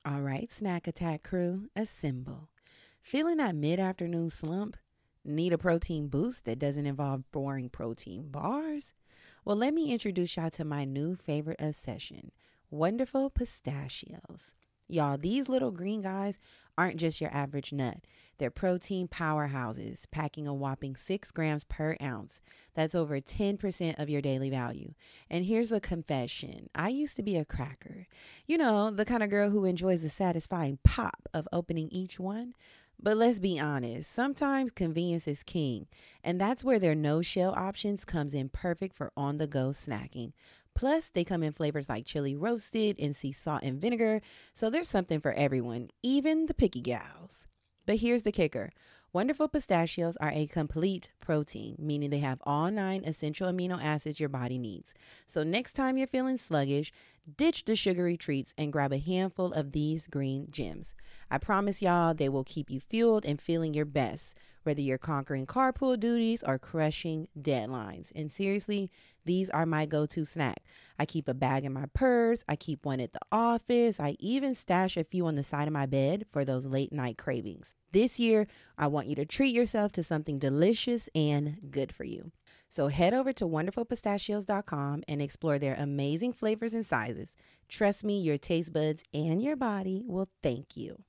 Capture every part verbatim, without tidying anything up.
All right, Snack Attack crew, assemble. Feeling that mid-afternoon slump? Need a protein boost that doesn't involve boring protein bars? Well, let me introduce y'all to my new favorite obsession, Wonderful Pistachios. Y'all, these little green guys aren't just your average nut. They're protein powerhouses, packing a whopping six grams per ounce. That's over ten percent of your daily value. And here's a confession. I used to be a cracker. You know, the kind of girl who enjoys the satisfying pop of opening each one. But let's be honest, sometimes convenience is king. And that's where their no-shell options comes in perfect for on-the-go snacking. Plus, they come in flavors like chili roasted and sea salt and vinegar. So there's something for everyone, even the picky gals. But here's the kicker. Wonderful Pistachios are a complete protein, meaning they have all nine essential amino acids your body needs. So next time you're feeling sluggish, ditch the sugary treats and grab a handful of these green gems. I promise y'all they will keep you fueled and feeling your best, whether you're conquering carpool duties or crushing deadlines. And seriously, these are my go-to snack. I keep a bag in my purse. I keep one at the office. I even stash a few on the side of my bed for those late night cravings. This year, I want you to treat yourself to something delicious and good for you. So head over to wonderful pistachios dot com and explore their amazing flavors and sizes. Trust me, your taste buds and your body will thank you.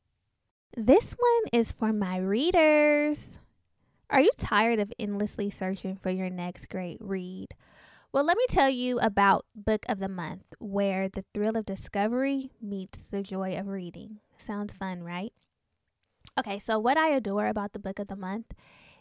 This one is for my readers. Are you tired of endlessly searching for your next great read? Well, let me tell you about Book of the Month, where the thrill of discovery meets the joy of reading. Sounds fun, right? Okay, so what I adore about the Book of the Month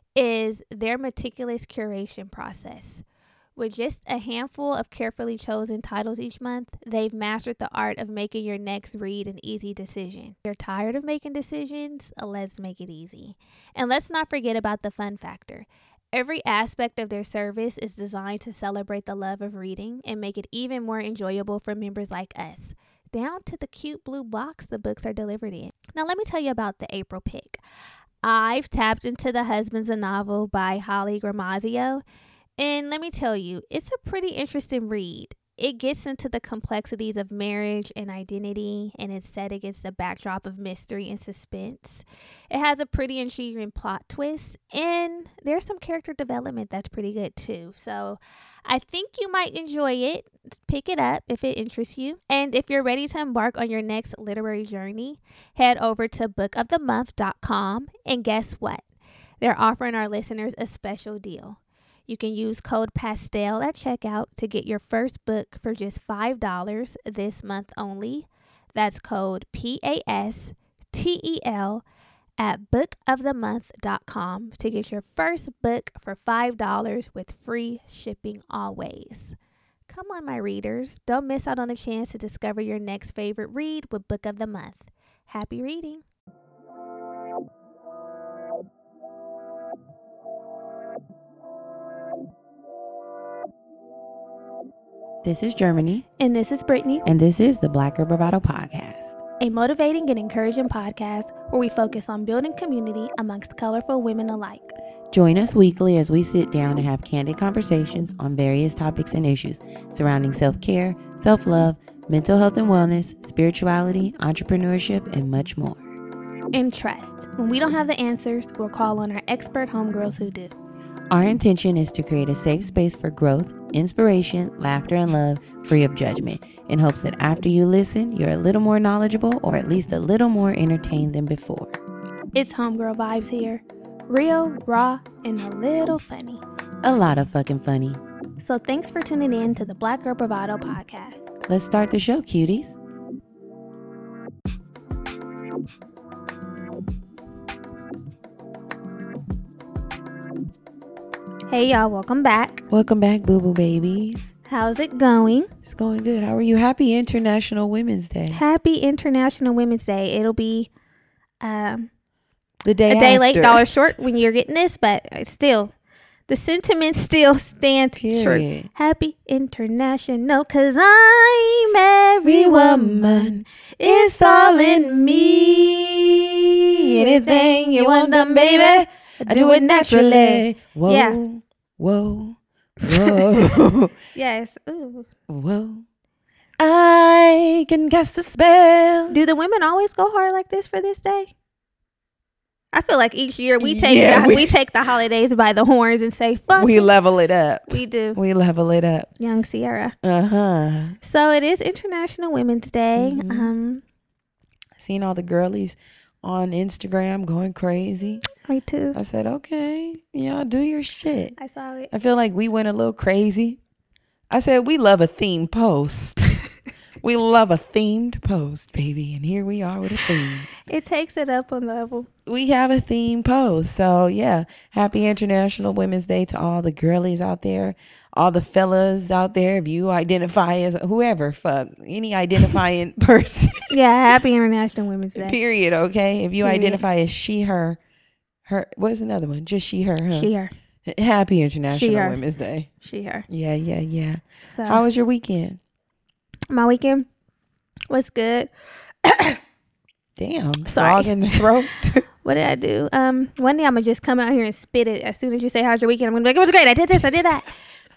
is their meticulous curation process. With just a handful of carefully chosen titles each month, they've mastered the art of making your next read an easy decision. If you're tired of making decisions? Let's make it easy. And let's not forget about the fun factor. Every aspect of their service is designed to celebrate the love of reading and make it even more enjoyable for members like us, down to the cute blue box the books are delivered in. Now, let me tell you about the April pick. I've tapped into The Husband's a Novel by Holly Gramazio, and let me tell you, it's a pretty interesting read. It gets into the complexities of marriage and identity, and it's set against the backdrop of mystery and suspense. It has a pretty intriguing plot twist, and there's some character development that's pretty good too. So I think you might enjoy it. Pick it up if it interests you. And if you're ready to embark on your next literary journey, head over to book of the month dot com, and guess what? They're offering our listeners a special deal. You can use code PASTEL at checkout to get your first book for just five dollars this month only. That's code P A S T E L at book of the month dot com to get your first book for five dollars with free shipping always. Come on, my readers. Don't miss out on the chance to discover your next favorite read with Book of the Month. Happy reading. This is Germany. And this is Brittany. And this is the Black Girl Bravado Podcast, a motivating and encouraging podcast where we focus on building community amongst colorful women alike. Join us weekly as we sit down and have candid conversations on various topics and issues surrounding self-care, self-love, mental health and wellness, spirituality, entrepreneurship, and much more. And trust, when we don't have the answers, we'll call on our expert homegirls who do. Our intention is to create a safe space for growth, inspiration, laughter, and love, free of judgment, in hopes that after you listen, you're a little more knowledgeable or at least a little more entertained than before. It's homegirl vibes here. Real, raw, and a little funny. A lot of fucking funny. So thanks for tuning in to the Black Girl Bravado Podcast. Let's start the show, cuties. Hey y'all, welcome back. Welcome back, boo-boo babies. How's it going? It's going good. How are you? Happy International Women's Day. Happy International Women's Day. It'll be um the day a day after. late, dollar short when you're getting this, but still, the sentiment still stands Period. true. Happy International, 'cause I'm every woman. It's all in me. Anything you want done, baby, I do it naturally. Whoa, yeah. whoa, whoa. Yes. Ooh. Whoa. I can cast a spell. Do the women always go hard like this for this day? I feel like each year we take Yeah, the, we- we take the holidays by the horns and say, fuck We it. level it up. We do. We level it up. Young Sierra. Uh-huh. So it is International Women's Day. Mhm. Um, Seen all the girlies on Instagram going crazy. me too. I said, okay, y'all do your shit. I saw it. I feel like we went a little crazy. I said, we love a themed post. We love a themed post, baby. And here we are with a theme. It takes it up a level. We have a theme post. So, yeah, happy International Women's Day to all the girlies out there, all the fellas out there. If you identify as whoever, fuck, any identifying person, Yeah, happy International Women's Day. period, okay? If you Period. identify as she, her, her, what's another one? Just she, her, huh? She, her. Happy International She, her. Women's Day. She, her. Yeah, yeah, yeah. So How was your weekend? my weekend was good. Damn, Sorry. frog in the throat. What did I do? Um, one day I'm gonna just come out here and spit it. As soon as you say how's your weekend, I'm gonna be like, it was great. I did this. I did that.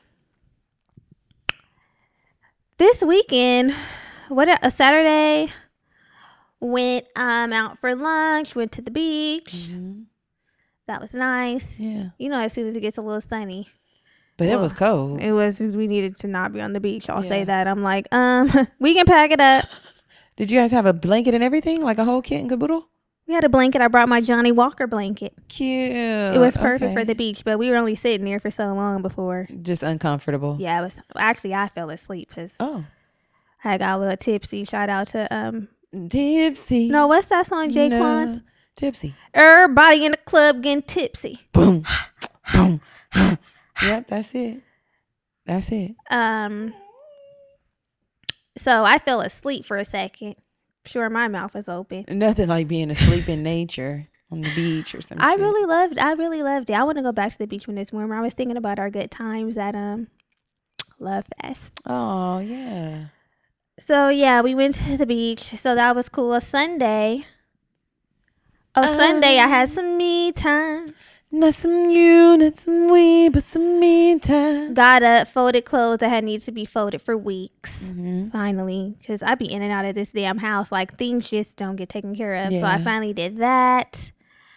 This weekend, what a, a Saturday, went um out for lunch. Went to the beach. Mhm. That was nice. Yeah, You know, as soon as it gets a little sunny, but it Well, was cold. it was. We needed to not be on the beach. I'll say Yeah. that. I'm like, um, we can pack it up. Did you guys have a blanket and everything, like a whole kit and caboodle? We had a blanket. I brought my Johnny Walker blanket. Cute. It was perfect Okay. for the beach, but we were only sitting there for so long before. Just uncomfortable. Yeah, it was actually I fell asleep because Oh, I got a little tipsy. Shout out to um tipsy. no, what's that song, Jaquan? No, tipsy. Everybody in the club getting tipsy. Boom, boom, boom. Yep, that's it. That's it. Um, so I fell asleep for a second. Sure, my mouth was open. Nothing like being asleep in nature on the beach or something. I really loved. I really loved it. I want to go back to the beach when it's warmer. I was thinking about our good times at um Love Fest. Oh yeah. So yeah, we went to the beach. So that was cool. Sunday. Oh, Sunday I had some me time. Not some you, not some we, but some me time. Got up, folded clothes that had needed to be folded for weeks. Mm-hmm. Finally, because I be in and out of this damn house. Like things just don't get taken care of. So I Yeah. finally did that.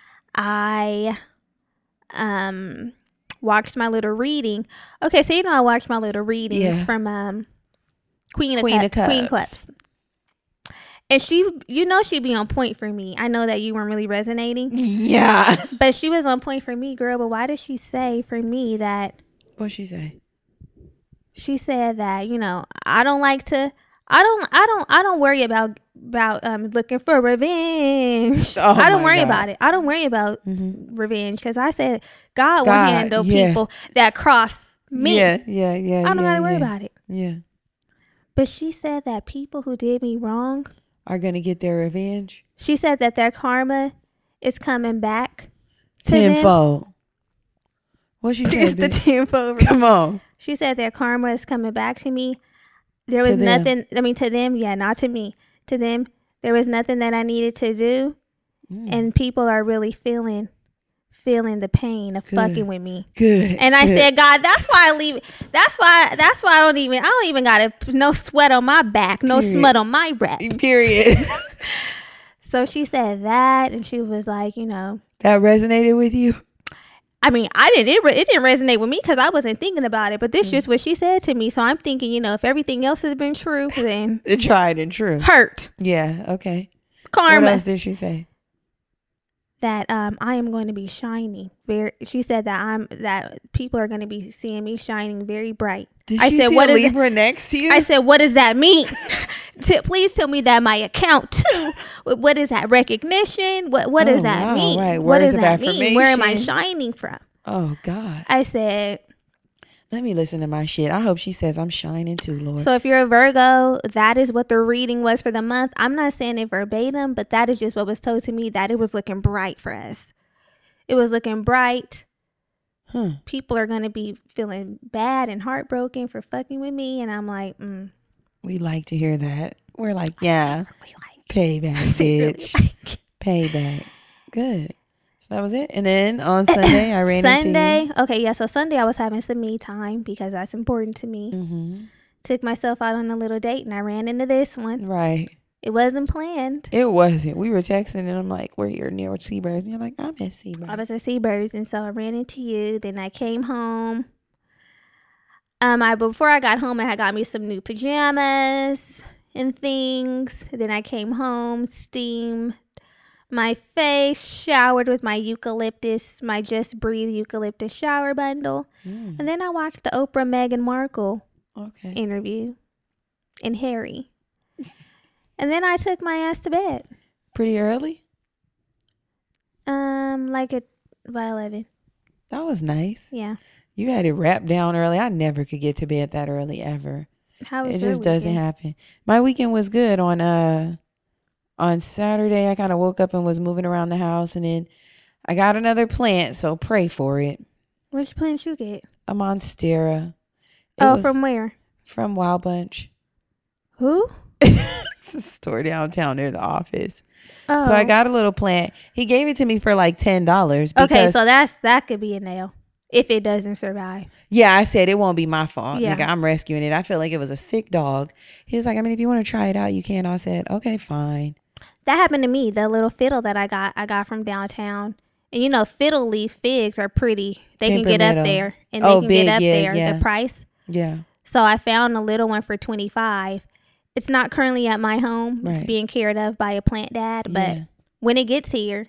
I um watched my little reading. Okay, so you know I watched my little readings Yeah. from um Queen of, Queen Cup- of Cups. Queen Cups. And she, you know, she'd be on point for me. I know that you weren't really resonating, Yeah. but she was on point for me, girl. But why did she say for me that? What'd she say? She said that, you know, I don't like to. I don't. I don't. I don't worry about about um looking for revenge. Oh I don't my worry God. about it. I don't worry about Mm-hmm. revenge because I said God, will God, handle yeah. people that cross me. Yeah, yeah, yeah. I don't yeah, gotta worry yeah. about it. Yeah. But she said that people who did me wrong, Are gonna get their revenge she said that their karma is coming back to them. tenfold. What she It's said? the bitch? tenfold. Come on. She said their karma is coming back to me. There To was them. nothing. I mean, to them, yeah, not to me. To them, there was nothing that I needed to do, Mm, and people are really feeling, feeling the pain of Good. fucking with me. good. And I good. said, God, that's why I leave. That's why. That's why I don't even. I don't even got a no sweat on my back, no Period. smut on my breath. Period. So she said that, and she was like, you know, That resonated with you? I mean, I didn't. It, re- it didn't resonate with me because I wasn't thinking about it. But this Mm. just what she said to me. So I'm thinking, you know, if everything else has been true, then It tried and true. hurt Yeah. Okay. What karma. else did she say? That um, I am going to be shining. Very. She said that I'm that people are going to be seeing me shining very bright. Did I she said, see what a is it? Libra next to you? I said, what does that mean? T- please tell me that my account too. What what is that recognition? What what does Oh, that wow, mean? right. What Words does of that mean? Where am I affirmation. shining from? Oh God. I said, Let me listen to my shit. I hope she says I'm shining too, Lord. so if you're a Virgo, that is what the reading was for the month. I'm not saying it verbatim, but that is just what was told to me, that it was looking bright for us. It was looking bright. huh. People are going to be feeling bad and heartbroken for fucking with me. And I'm like, mm. We like to hear that. We're like, yeah. Secretly like, Payback, secretly bitch. like. Payback. Good. So that was it. And then on Sunday, I ran Sunday, into okay, yeah. So Sunday, I was having some me time because that's important to me. you. Mm-hmm. took myself out on a little date and I ran into this one. Right. It wasn't planned. It wasn't. We were texting and I'm like, we're here near Seabirds. And you're like, I'm at Seabirds. I was at Seabirds, and so I ran into you. Then I came home. Um, I before I got home, I had got me some new pajamas and things. Then I came home, steamed my face, showered with my eucalyptus, my Just Breathe eucalyptus shower bundle. Mm. And then I watched the Oprah Meghan Markle Okay. interview and Harry. And then I took my ass to bed. Pretty early? Um, like at by eleven. That was nice. Yeah. You had it wrapped down early. I never could get to bed that early ever. How was It your just doesn't weekend? happen. My weekend was good. On uh on Saturday I kind of woke up and was moving around the house, and then I got another plant, so pray for it. Which plants you get? A monstera. It Oh, was from where? from Wild Bunch. Who? It's a store downtown near the office. Oh. So I got a little plant. He gave it to me for like ten dollars. Okay, so that's that could be a nail if it doesn't survive. Yeah, I said it won't be my fault. Yeah. Nigga, I'm rescuing it. I feel like it was a sick dog. He was like, I mean, if you want to try it out, you can. I said, okay, fine. That happened to me. The little fiddle that I got, I got from downtown. And you know, fiddle leaf figs are pretty. They can get up Temperamental. there, and they Oh, can big, get up yeah, there. yeah. The price. Yeah. So I found a little one for twenty-five. It's not currently at my home. It's Right. being cared of by a plant dad. But Yeah. when it gets here,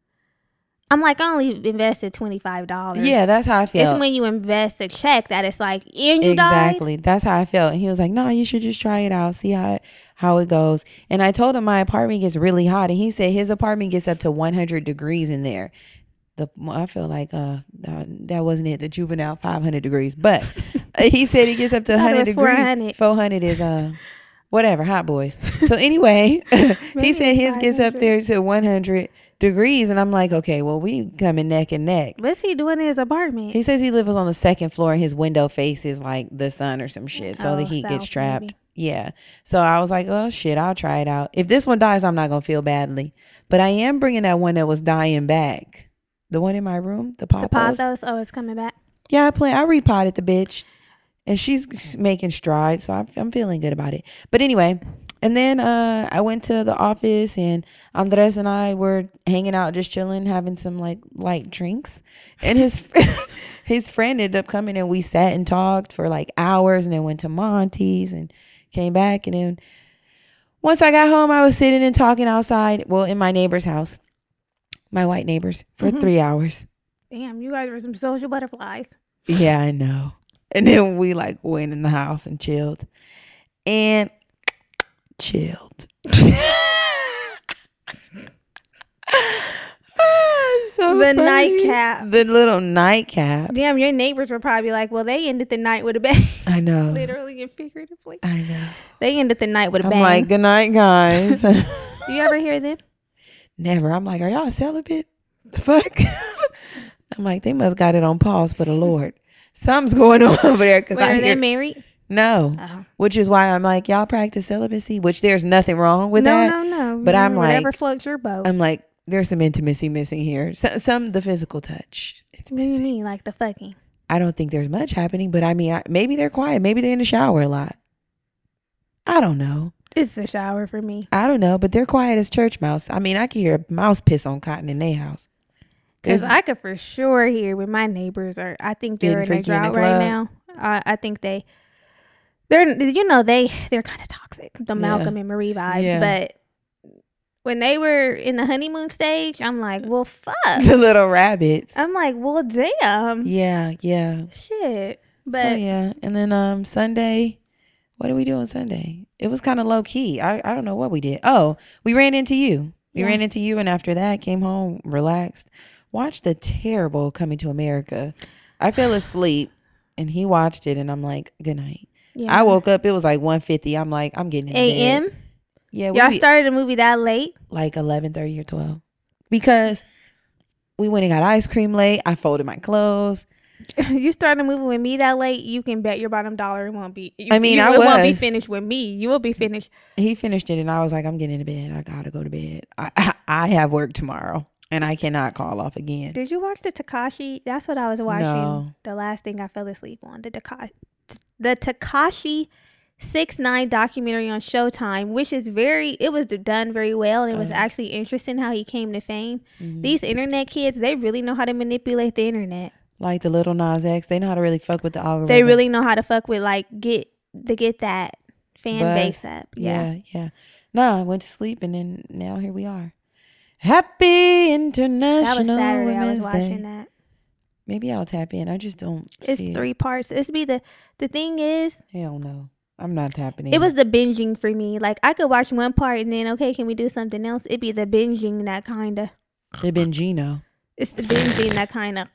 I'm like, I only invested twenty-five dollars. Yeah, that's how I felt. It's when you invest a check that it's like, and you died. Exactly. That's how I felt. And he was like, no, you should just try it out. See how it, how it goes. And I told him my apartment gets really hot. And he said his apartment gets up to one hundred degrees in there. The I feel like uh, uh that wasn't it. The juvenile five hundred degrees. But he said he gets up to I thought one it hundred was four degrees. hundred. four hundred is uh whatever, hot boys. So anyway, he Maybe said his it's gets up five hundred. there to one hundred degrees. And I'm like, okay, well, we coming neck and neck. What's he doing in his apartment? He says he lives on the second floor and his window faces like the sun or some shit. So Oh, the heat gets south, trapped. maybe. Yeah. So I was like, oh shit, I'll try it out. If this one dies, I'm not going to feel badly. But I am bringing that one that was dying back. The one in my room, the pothos. The pothos. Oh, it's coming back. Yeah, I play. I repotted the bitch. And she's making strides. So I'm, I'm feeling good about it. But anyway, and then uh, I went to the office and Andres and I were hanging out, just chilling, having some like light drinks. And his his friend ended up coming and we sat and talked for like hours and then went to Monty's and came back. And then once I got home, I was sitting and talking outside, well, in my neighbor's house, my white neighbors, for Mhm. three hours. Damn, you guys were some social butterflies. Yeah, I know. And then we like went in the house and chilled. And chilled. Ah, so The funny. nightcap. The little nightcap. Damn, your neighbors were probably like, well, they ended the night with a bang. I know. Literally and figuratively. I know. They ended the night with a I'm bang. like, good night, guys. Do you ever hear them? Never. I'm like, are y'all celibate? The fuck? I'm like, they must got it on pause for the Lord. Something's going on over there because Wait, I are hear they married? no. Oh. Which is why I'm like, y'all practice celibacy, which there's nothing wrong with no, that. no, no. But I'm Whatever like- floats your boat. I'm like, there's some intimacy missing here. So, some the physical touch. It's what do you missing. mean? Like the fucking? I don't think there's much happening, but I mean, I, maybe they're quiet. Maybe they're in the shower a lot. I don't know. It's a shower for me. I don't know, but they're quiet as church mouse. I mean, I can hear a mouse piss on cotton in their house. Because There's- I could for sure hear when my neighbors are, I think they're in Getting a freaky in the drought right club. now. I, I think they, they're, you know, they, they're kind of toxic. The Yeah. Malcolm and Marie vibes. Yeah. But when they were in the honeymoon stage, I'm like, well, fuck. the little rabbits. I'm like, well, damn. Yeah, yeah. Shit. But so yeah, and then um Sunday, what did we do on Sunday? It was kind of low key. I I don't know what we did. Oh, we ran into you. We Yeah. ran into you, and after that, came home, relaxed, watched the terrible Coming to America. I fell asleep, and he watched it, and I'm like, good night. yeah. I woke up. It was like one fifty. I'm like, I'm getting in A bed. M? Yeah, we Y'all be- started a movie that late? like eleven thirty or twelve because we went and got ice cream late. I folded my clothes. You start a movie with me that late, you can bet your bottom dollar it won't be. You, I mean, you, I it won't be was. finished with me. You will be finished. He finished it, and I was like, I'm getting into bed. I gotta go to bed. I I, I have work tomorrow, and I cannot call off again. Did you watch the Takashi? That's what I was watching. No. The last thing I fell asleep on the Takashi, the Takashi six nine documentary on Showtime, which is very, it was done very well. And it was Uh, actually interesting how he came to fame. mhm. These internet kids, they really know how to manipulate the internet. Like the Little Nas X, they know how to really fuck with the algorithm. They really know how to fuck with, like, get to get that fan Buzz. base up. Yeah. Yeah, yeah. No, I went to sleep and then now here we are. Happy International That was Saturday. I was Women's watching Day. that. Maybe I'll tap in. I just don't It's see three it. parts. It's be the the thing is, Hell no. I'm not tapping in. it was the binging for me. Like, I could watch one part and then, okay, can we do something else? It'd be the binging that kind of. the Bengino. It's the binging that kind of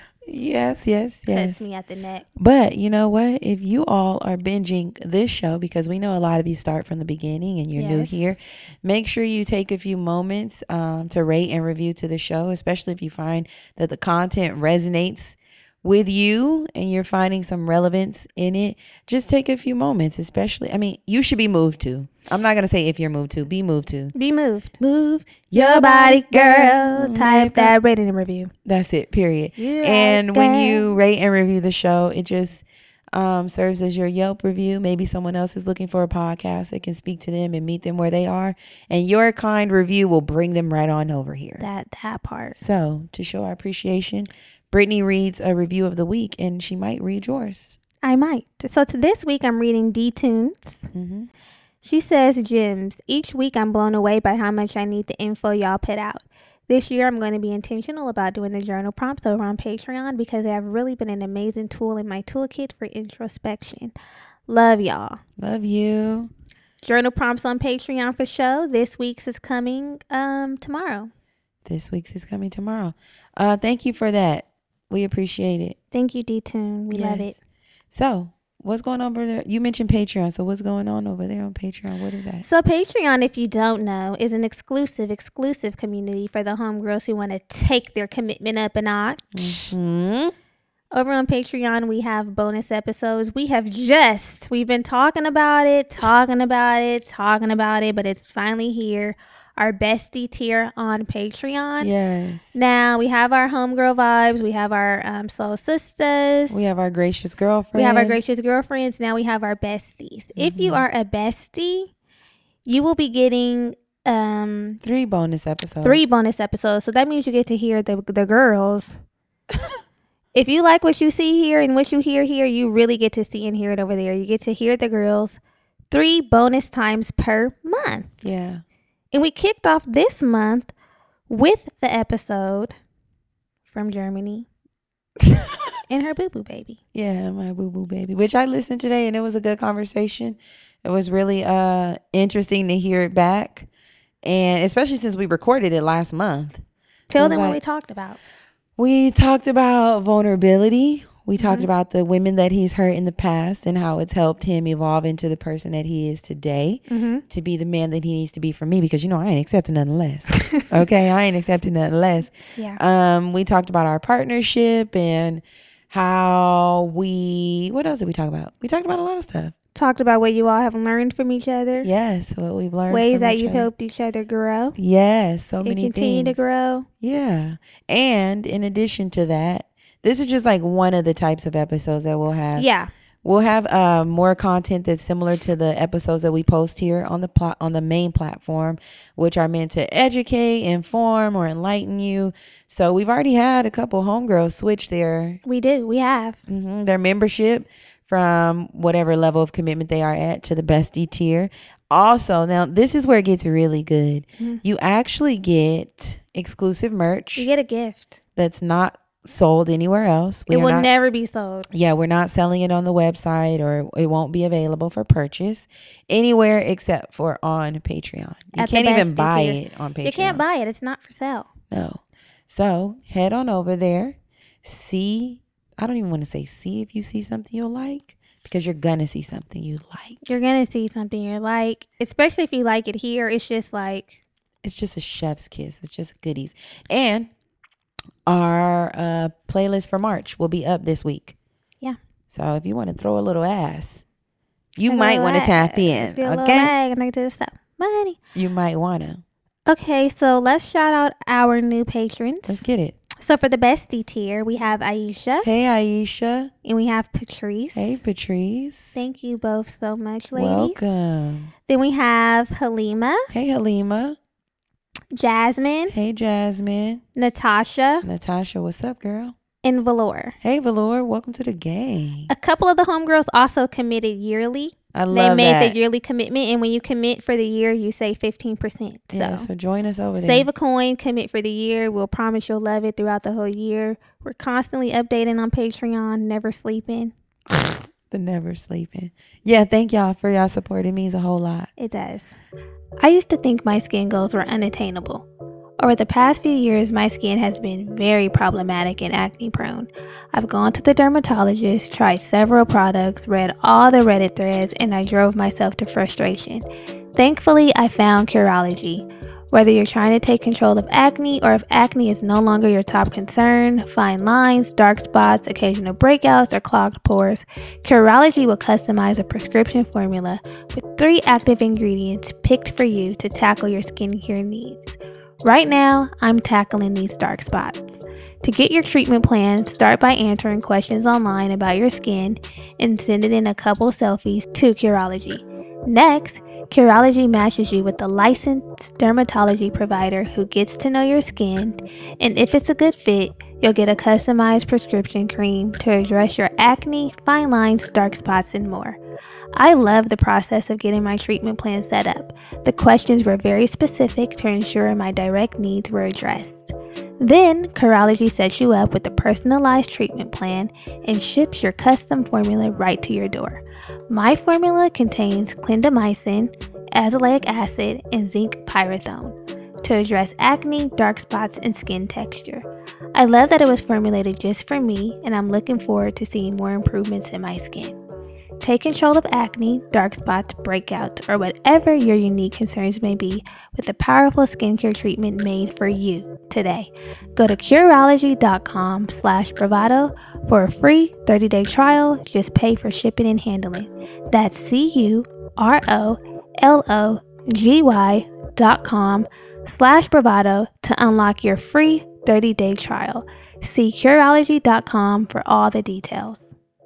Yes, yes, yes. cuts me at the neck. But you know what? If you all are binging this show, because we know a lot of you start from the beginning and you're new Yes. here, make sure you take a few moments um, to rate and review to the show, especially if you find that the content resonates with you and you're finding some relevance in it. Just take a few moments, especially. I mean, you should be moved to. I'm not going to say if you're moved to. Be moved to. Be moved. Move Your body, girl. Type Make that up- rating and review. That's it, period. You And right, when girl. you rate and review the show, it just um, serves as your Yelp review. Maybe someone else is looking for a podcast that can speak to them and meet them where they are. And your kind review will bring them right on over here. that that part. So to show our appreciation, Brittany reads a review of the week and she might read yours. I might. So to this week, I'm reading D-Tunes. Mm-hmm. She says, Gems, each week I'm blown away by how much I need the info y'all put out. This year I'm going to be intentional about doing the journal prompts over on Patreon because they have really been an amazing tool in my toolkit for introspection. Love y'all. Love you. Journal prompts on Patreon for show. This week's is coming um tomorrow. This week's is coming tomorrow. Uh, thank you for that. We appreciate it. Thank you, D-Tune. We love it. Yes. So what's going on over there? You mentioned Patreon. So what's going on over there on Patreon? What is that? So Patreon, if you don't know, is an exclusive, exclusive community for the homegirls who want to take their commitment up a notch. Mm-hmm. Over on Patreon, we have bonus episodes. We have just, we've been talking about it, talking about it, talking about it, but it's finally here. Our bestie tier on Patreon. Yes. Now, we have our homegirl vibes. We have our um, soul sisters. We have our gracious girlfriend. We have our gracious girlfriends. Now we have our besties. If you Mhm. are a bestie, you will be getting um, Three bonus episodes. three bonus episodes. So that means you get to hear the the girls. If you like what you see here and what you hear here, you really get to see and hear it over there. You get to hear the girls three bonus times per month. Yeah. And we kicked off this month with the episode from Germany and her boo-boo baby. Yeah, my boo boo baby. Which I listened today and it was a good conversation. It was really uh interesting to hear it back. And especially since we recorded it last month. Tell was them what like- we talked about. We talked about vulnerability. We talked Mhm. about the women that he's hurt in the past and how it's helped him evolve into the person that he is today, Mm-hmm. to be the man that he needs to be for me, because, you know, I ain't accepting nothing less. Okay. I ain't accepting nothing less. Yeah. Um, we talked about our partnership and how we, what else did we talk about? We talked about a lot of stuff. Talked about what you all have learned from each other. Yes. What we've learned. Ways from that each you've other. helped each other grow. Yes. So And many continue things. to grow. Yeah. And in addition to that, this is just like one of the types of episodes that we'll have. Yeah. We'll have uh, more content that's similar to the episodes that we post here on the plot on the main platform, which are meant to educate, inform, or enlighten you. So we've already had a couple homegirls switch their We do. We have. mhm, their membership from whatever level of commitment they are at to the bestie tier. Also, now this is where it gets really good. Mhm. You actually get exclusive merch You get a gift. that's not sold anywhere else. We It are will not, never be sold. yeah, we're not selling it on the website, or it won't be available for purchase anywhere except for on Patreon. You At the can't even bestie buy tier. it on Patreon. You can't buy it. It's not for sale. No. So head on over there. See, I don't even want to say see if you see something you'll like, because you're gonna see something you like. You're going to see something you're like, especially if you like it here. It's just like, It's just a chef's kiss. It's just goodies. And our uh, playlist for March will be up this week. Yeah. So if you want to throw a little ass, you a might little want to tap lag. in. Let's get a little Okay. lag and I get to the stuff. Money. You might want to. Okay, so let's shout out our new patrons. Let's get it. So for the bestie tier, we have Aisha. Hey, Aisha. And we have Patrice. Hey, Patrice. Thank you both so much, ladies. Welcome. Then we have Halima. Hey, Halima. Jasmine. Hey, Jasmine. Natasha. Natasha, what's up, girl? And Valor. Hey, Valor. Welcome to the gang. A couple of the homegirls also committed yearly. I love They made that. the yearly commitment, and when you commit for the year, you save fifteen percent. So, Yeah, so join us over there. Save a coin, commit for the year. We'll promise you'll love it throughout the whole year. We're constantly updating on Patreon, never sleeping. The never sleeping. Yeah, thank y'all for y'all support. It means a whole lot. It does. I used to think my skin goals were unattainable. Over the past few years, my skin has been very problematic and acne prone. I've gone to the dermatologist, tried several products, read all the Reddit threads, and I drove myself to frustration. Thankfully, I found Curology. Whether you're trying to take control of acne or if acne is no longer your top concern, fine lines, dark spots, occasional breakouts, or clogged pores, Curology will customize a prescription formula with three active ingredients picked for you to tackle your skincare needs. Right now, I'm tackling these dark spots. To get your treatment plan, start by answering questions online about your skin and sending in a couple selfies to Curology. Next, Curology matches you with a licensed dermatology provider who gets to know your skin, and if it's a good fit, you'll get a customized prescription cream to address your acne, fine lines, dark spots, and more. I love the process of getting my treatment plan set up. The questions were very specific to ensure my direct needs were addressed. Then, Curology sets you up with a personalized treatment plan and ships your custom formula right to your door. My formula contains clindamycin, azelaic acid, and zinc pyridone to address acne, dark spots, and skin texture. I love that it was formulated just for me, and I'm looking forward to seeing more improvements in my skin. Take control of acne, dark spots, breakouts, or whatever your unique concerns may be with a powerful skincare treatment made for you today. Go to Curology.com slash bravado for a free thirty-day trial. Just pay for shipping and handling. That's C-U-R-O-L-O-G-Y dot com slash bravado to unlock your free thirty-day trial. See Curology dot com for all the details.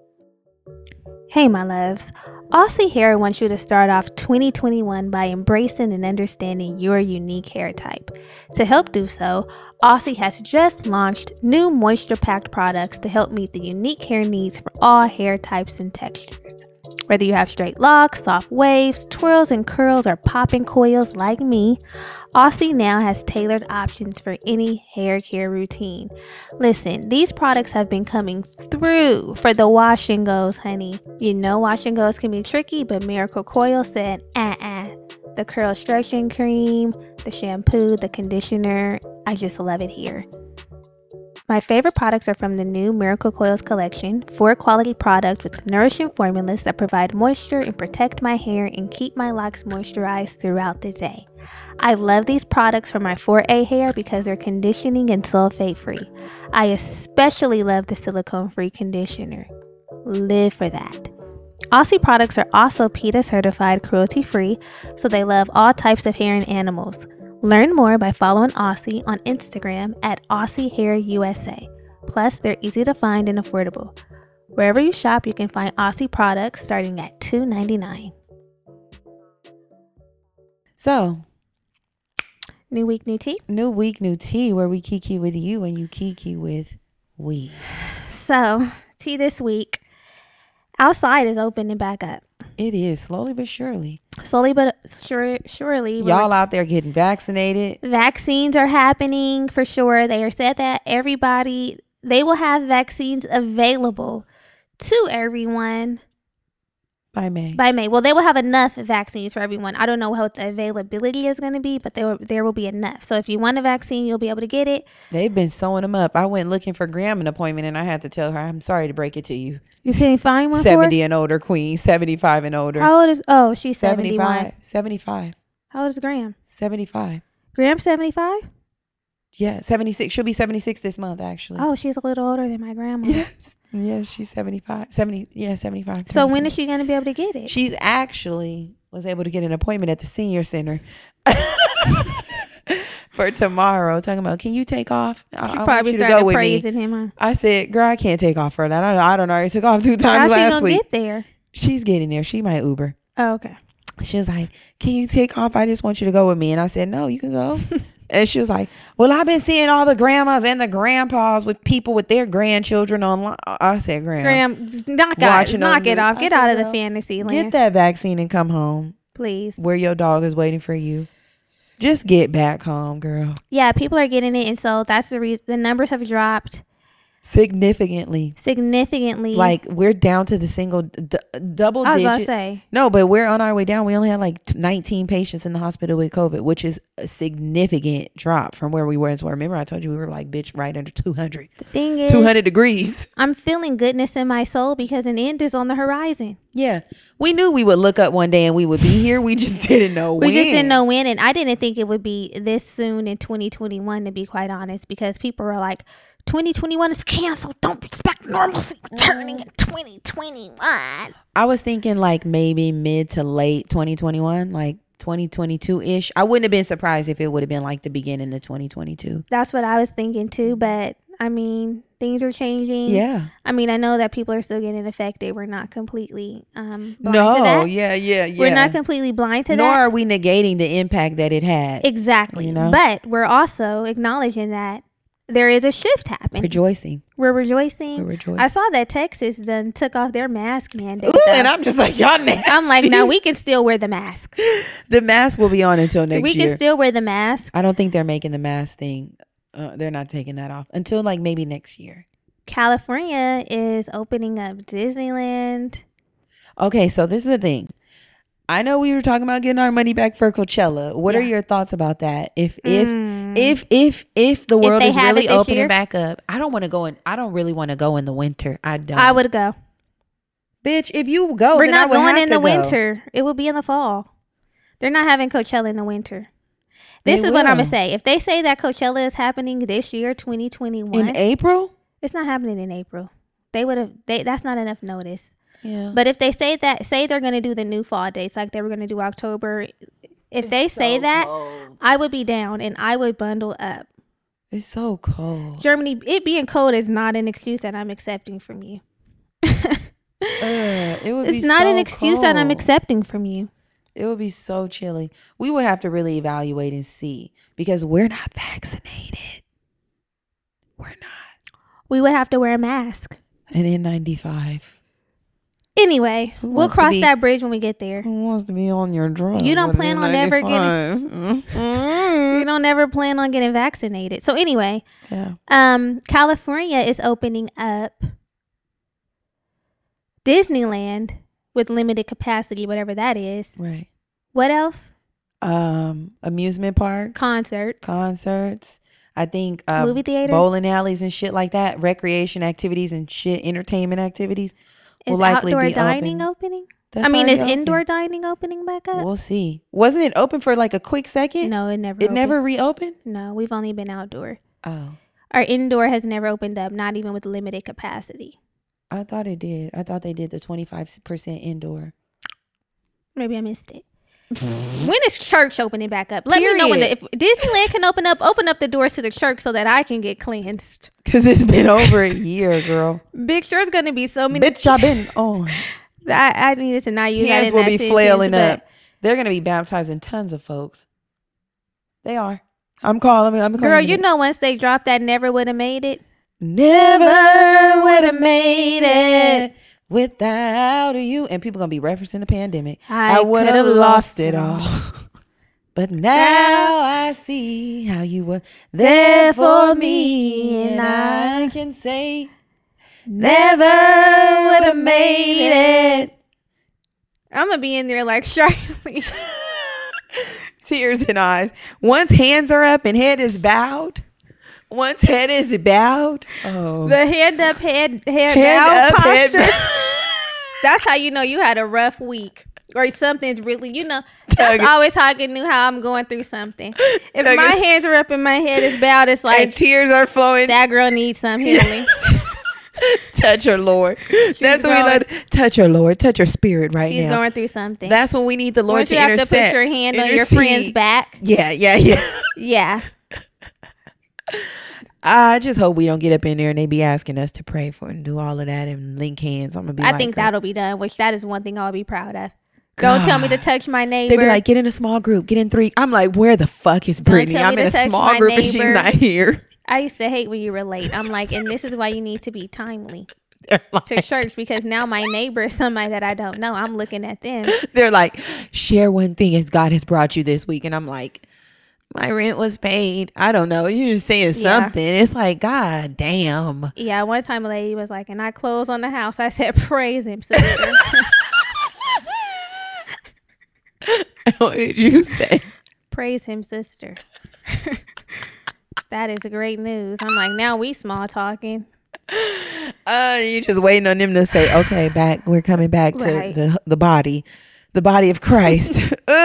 Hey my loves, Aussie Hair wants you to start off twenty twenty-one by embracing and understanding your unique hair type. To help do so, Aussie has just launched new moisture-packed products to help meet the unique hair needs for all hair types and textures. Whether you have straight locks, soft waves, twirls and curls, or popping coils like me, Aussie now has tailored options for any hair care routine. Listen, these products have been coming through for the wash and goes, honey. You know wash and goes can be tricky, but Miracle Coil said, uh-uh. The curl stretching cream, the shampoo, the conditioner, I just love it here. My favorite products are from the new Miracle Coils collection, four quality products with nourishing formulas that provide moisture and protect my hair and keep my locks moisturized throughout the day. I love these products for my four A hair because they're conditioning and sulfate free. I especially love the silicone free conditioner. Live for that. Aussie products are also PETA certified cruelty free, so they love all types of hair and animals. Learn more by following Aussie on Instagram at Aussie Hair U S A. Plus, they're easy to find and affordable. Wherever you shop, you can find Aussie products starting at two dollars and ninety-nine cents. So, new week, new tea. New week, new tea, where we kiki with you and you kiki with we. So, tea this week. Outside is opening back up. It is, slowly but surely. Slowly but sure, surely. Y'all out there getting vaccinated. Vaccines are happening for sure. They are said that everybody, they will have vaccines available to everyone. By May. By May. Well, they will have enough vaccines for everyone. I don't know what the availability is going to be, but there will, there will be enough. So if you want a vaccine, you'll be able to get it. They've been sewing them up. I went looking for Graham an appointment, and I had to tell her, I'm sorry to break it to you. You couldn't find one seventy for and older queen, seventy-five and older. How old is, oh, she's seventy-one. seventy-five. seventy-five. How old is Graham? seventy-five. Graham seventy-five? Yeah, seventy-six. She'll be seventy-six this month, actually. Oh, she's a little older than my grandma. Yes. Yeah, she's seventy-five. seventy, yeah, seventy-five. So when is she going to be able to get it? She's actually was able to get an appointment at the senior center for for tomorrow, talking about, can you take off? I, She I want probably you to started go with me. praising him. Huh? I said, girl, I can't take off for that. I, I don't know. I took off two times How's she last gonna week. get there? She's getting there. She might Uber. Oh, okay. She was like, can you take off? I just want you to go with me. And I said, no, you can go. And she was like, well, I've been seeing all the grandmas and the grandpas with people with their grandchildren online. I said, Graham, Graham, knock out, Watching knock on it news. off. I Get said, out of the girl, fantasy land, get that vaccine and come home please. where your dog is waiting for you. Just get back home, girl. Yeah, people are getting it, and so that's the reason the numbers have dropped Significantly. significantly. Like, we're down to the single d- double I was about to digit. say, No, but we're on our way down. We only had like t- nineteen patients in the hospital with COVID, which is a significant drop from where we were. So remember, I told you we were like, bitch, right under two hundred. the thing is, two hundred degrees. I'm feeling goodness in my soul because an end is on the horizon. Yeah. We knew we would look up one day and we would be here. We just didn't know We when. just didn't know when, and I didn't think it would be this soon in twenty twenty-one, to be quite honest, because people were like, twenty twenty-one is canceled. Don't expect normalcy returning in twenty twenty-one. I was thinking like maybe mid to late twenty twenty-one, like twenty twenty-two-ish. I wouldn't have been surprised if it would have been like the beginning of twenty twenty-two. That's what I was thinking too, but I mean, things are changing. Yeah. I mean, I know that people are still getting affected. We're not completely um, blind No, to that. yeah, yeah, yeah. We're not completely blind to Nor that. are we negating the impact that it had. Exactly. You know? But we're also acknowledging that there is a shift happening. Rejoicing. We're rejoicing. We're rejoicing. I saw that Texas done took off their mask mandate. Ooh, though. and I'm just like, y'all nasty. I'm like, now we can still wear the mask. The mask will be on until next we year. can still wear the mask. I don't think they're making the mask thing. Uh, they're not taking that off until like maybe next year. California is opening up Disneyland. Okay, so this is the thing. I know we were talking about getting our money back for Coachella. What Yeah. are your thoughts about that? If if Mm. if if if the world they is have really it this opening year? back up, I don't want to go in. I don't really want to go in the winter. I don't. I would go. Bitch, if you go, We're then I not would going have in to the go. winter. It will be in the fall. They're not having Coachella in the winter. This They is what I'm will. gonna say. If they say that Coachella is happening this year, twenty twenty-one, In April. it's not happening in April. They would have. They that's not enough notice. Yeah. But if they say that, say they're gonna do the new fall dates, like they were gonna do October. If they say that, I would be down and I would bundle up. It's so cold. Germany, it being cold is not an excuse that I'm accepting from you. Uh, it would It's be not so an excuse that I'm cold. accepting from you. It would be so chilly. We would have to really evaluate and see because we're not vaccinated. We're not. We would have to wear a mask. An N ninety-five. Anyway, Who we'll wants to cross be- that bridge when we get there. Who wants to be on your drugs? You don't with plan an on never ninety-five? You don't ever plan on getting vaccinated. So anyway, Yeah. um, California is opening up Disneyland with limited capacity, whatever that is. Right. What else? Um, amusement parks, Concerts, concerts. I think uh, movie theaters. bowling alleys and shit like that, recreation activities and shit, entertainment activities will Is likely outdoor be dining open. opening? That's I mean, is already open. indoor dining opening back up? We'll see. Wasn't it open for like a quick second? no, it never. It opened. never reopened? No, we've only been outdoor. Oh, Our indoor has never opened up, not even with limited capacity. I thought it did. I thought they did the twenty-five percent indoor. Maybe I missed it. When is church opening back up? Let me know when the, if Disneyland can open up, open up the doors to the church so that I can get cleansed. Because it's been over a year, girl. Big sure it's going to be so many. Bitch, I've been on. I, I needed to not use that Hands in will that be sentence, flailing but up. They're going to be baptizing tons of folks. They are. I'm calling it. I'm Girl, calling you it. know once they dropped that, never would have made it. Never would have made it without you. And people going to be referencing the pandemic. I I would have coulda lost lost it it all. But now I see how you were there for me. And I can say, never would have made it. I'm going to be in there like Charlie. Tears in eyes. Once hands are up and head is bowed. Once head is bowed. Oh. The hand up, head, head, Head down up, head posture. down. That's how you know you had a rough week. Or something's really, you know, Tug that's it. always how I can knew how I'm going through something. If Tug my it. hands are up and my head is bowed, it's And like, tears are flowing. that girl needs some healing. Touch her, Lord. That's what we going- let. Touch her, Lord. Touch her spirit right She's now. going through something. That's when we need the Lord Once to you have to intercept. put your hand on your intercede. friend's back. Yeah, yeah, yeah. Yeah. I just hope we don't get up in there and they be asking us to pray for and do all of that and link hands. I'm gonna be. I like, think girl, that'll be done, which that is one thing I'll be proud of. Don't tell me to touch my neighbor. They be like, get in a small group, get in three. I'm like, where the fuck is Brittany? I'm in a small group and she's not here. I used to hate when you were late. I'm like, and this is why you need to be timely like, to church, because now my neighbor is somebody that I don't know. I'm looking at them. They're like, share one thing as God has brought you this week. And I'm like, my rent was paid. I don't know. You're just saying Yeah. something. It's like, God damn. Yeah, one time a lady was like, and I closed on the house. I said, praise him, sister. What did you say? Praise him, sister. That is great news. I'm like, now we small talking. Uh, you're just waiting on them to say, okay, back. We're coming back to Right. the the body, the body of Christ.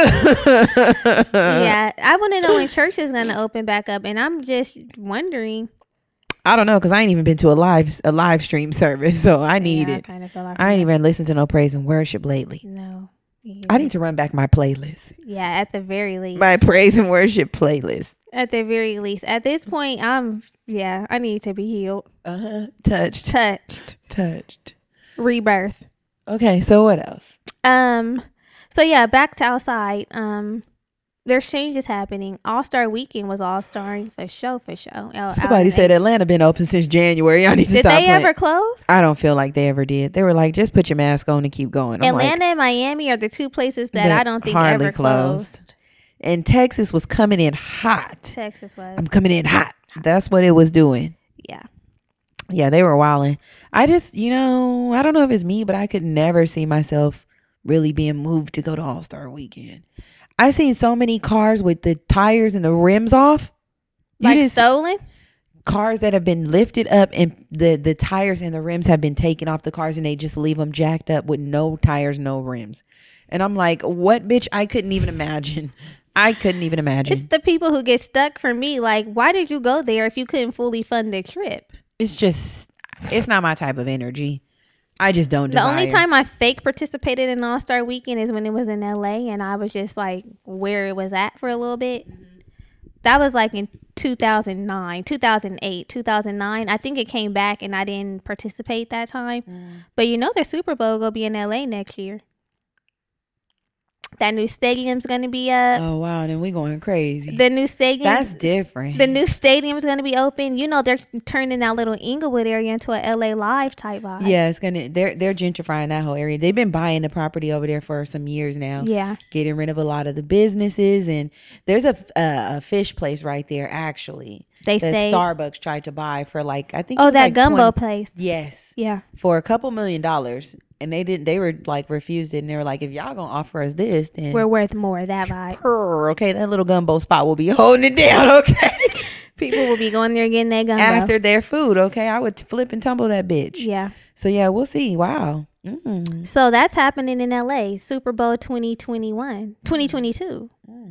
Yeah, I want to know when church is going to open back up, and I'm just wondering. I don't know, because I ain't even been to a live a live stream service, so I need Yeah, it. I kind of feel like I ain't even listened to no praise and worship lately. No. me I either. need to run back my playlist, Yeah, at the very least. my praise and worship playlist. At the very least. At this point, I'm, yeah, I need to be healed. Uh huh. Touched, Touched. touched. Rebirth. Okay, so what else? Um, so yeah, back to outside. Um, there's changes happening. All Star Weekend was all starring for show for show. Out- Somebody out in said Vegas. Atlanta been open since January. Y'all need to Did stop they playing. ever close? I don't feel like they ever did. They were like, just put your mask on and keep going. I'm Atlanta like, and Miami are the two places that That I don't think hardly ever closed. closed. And Texas was coming in hot. Texas was. I'm coming in hot. That's what it was doing. Yeah. Yeah, they were wilding. I just, you know, I don't know if it's me, but I could never see myself really being moved to go to All Star Weekend. I seen so many cars with the tires and the rims off. You Like just stolen? cars that have been lifted up and the the tires and the rims have been taken off the cars and they just leave them jacked up with no tires, no rims. And I'm like, what, bitch? I couldn't even imagine. I couldn't even imagine. It's the people who get stuck for me. Like, why did you go there if you couldn't fully fund the trip? It's just, it's not my type of energy. I just don't The desire. only time I fake participated in All Star Weekend is when it was in L A and I was just like where it was at for a little bit. That was like in two thousand nine, two thousand eight, two thousand nine. I think it came back and I didn't participate that time. Mm. But you know, the Super Bowl gonna be in L A next year. That new stadium's gonna be up. Oh, wow. Then we going crazy. The new stadium. That's different. The new stadium's gonna be open. You know, they're turning that little Inglewood area into a L A Live type vibe. Yeah, it's gonna. They're they're gentrifying that whole area. They've been buying the property over there for some years now. Yeah. Getting rid of a lot of the businesses, and there's a uh, a fish place right there actually. They that say. Starbucks tried to buy for like I think. it Oh, was that like gumbo twenty place. Yes, Yeah. for a couple million dollars, and they didn't. They were like refused it, and they were like, if y'all gonna offer us this, then We're worth more. That vibe. purr, okay, that little gumbo spot will be holding it down, okay. People will be going there getting that gumbo. After their food, okay, I would flip and tumble that bitch. Yeah. So yeah, we'll see. Wow. Mm. So that's happening in L A. Super Bowl twenty twenty-one, twenty twenty-two. Mm.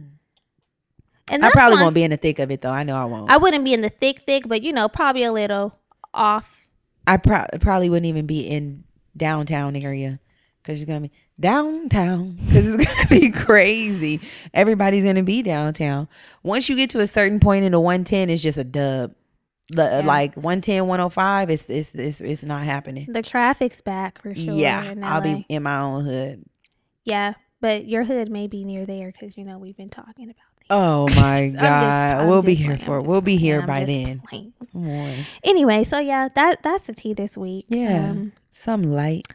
And I that's probably one- won't be in the thick of it though. I know I won't. I wouldn't be in the thick, thick, but you know, probably a little off. I pro- probably wouldn't even be in downtown area because it's gonna be downtown because it's gonna be crazy. Everybody's gonna be downtown. Once you get to a certain point in the one ten, it's just a dub. The, Yeah. Like one ten, one oh five, it's, it's it's it's not happening. The traffic's back for sure. yeah, in I'll L A. be in my own hood. Yeah, but your hood may be near there because you know we've been talking about things. Oh my I'm just- god, I'm we'll just be here playing, for I'm it. just We'll be here playing, by I'm just then. playing. Boy. Anyway, so yeah, that that's the tea this week. Yeah, Um, some light.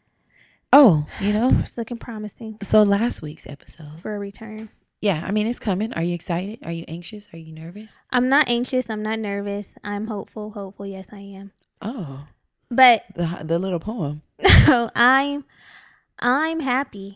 Oh, you know, it's looking promising so last week's episode. for a return. Yeah, I mean it's coming. Are you excited? Are you anxious? Are you nervous? I'm not anxious. I'm not nervous. I'm hopeful. Hopeful. Yes, I am. Oh, But the the little poem. no, I'm I'm happy.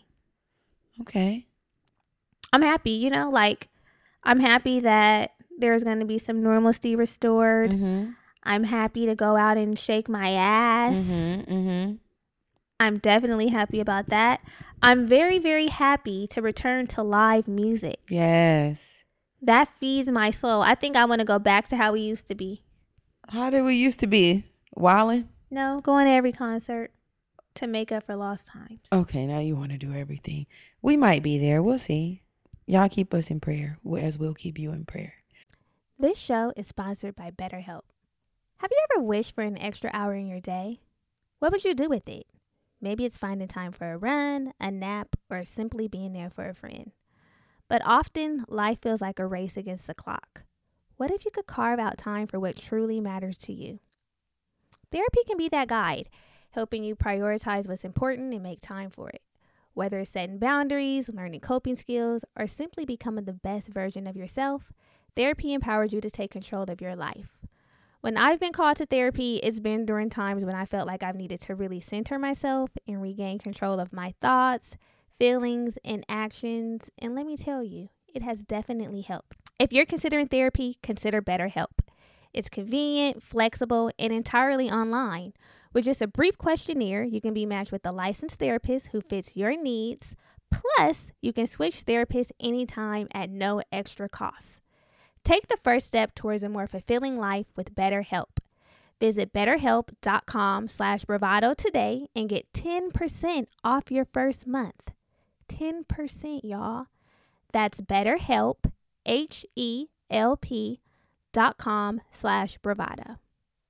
Okay. I'm happy. You know, like I'm happy that there's going to be some normalcy restored. Mm-hmm. I'm happy to go out and shake my ass. Mm-hmm. Mm-hmm. I'm definitely happy about that. I'm very, very happy to return to live music. Yes. That feeds my soul. I think I want to go back to how we used to be. How did we used to be? Wildin'? No, going to every concert to make up for lost times. Okay, now you want to do everything. We might be there. We'll see. Y'all keep us in prayer, as we'll keep you in prayer. This show is sponsored by BetterHelp. Have you ever wished for an extra hour in your day? What would you do with it? Maybe it's finding time for a run, a nap, or simply being there for a friend. But often, life feels like a race against the clock. What if you could carve out time for what truly matters to you? Therapy can be that guide, helping you prioritize what's important and make time for it. Whether it's setting boundaries, learning coping skills, or simply becoming the best version of yourself, therapy empowers you to take control of your life. When I've been called to therapy, it's been during times when I felt like I've needed to really center myself and regain control of my thoughts, feelings, and actions. And let me tell you, it has definitely helped. If you're considering therapy, consider BetterHelp. It's convenient, flexible, and entirely online. With just a brief questionnaire, you can be matched with a licensed therapist who fits your needs. Plus, you can switch therapists anytime at no extra cost. Take the first step towards a more fulfilling life with BetterHelp. Visit betterhelp.com slash bravado today and get ten percent off your first month. ten percent, y'all. That's BetterHelp, H E L P dot com slash bravado.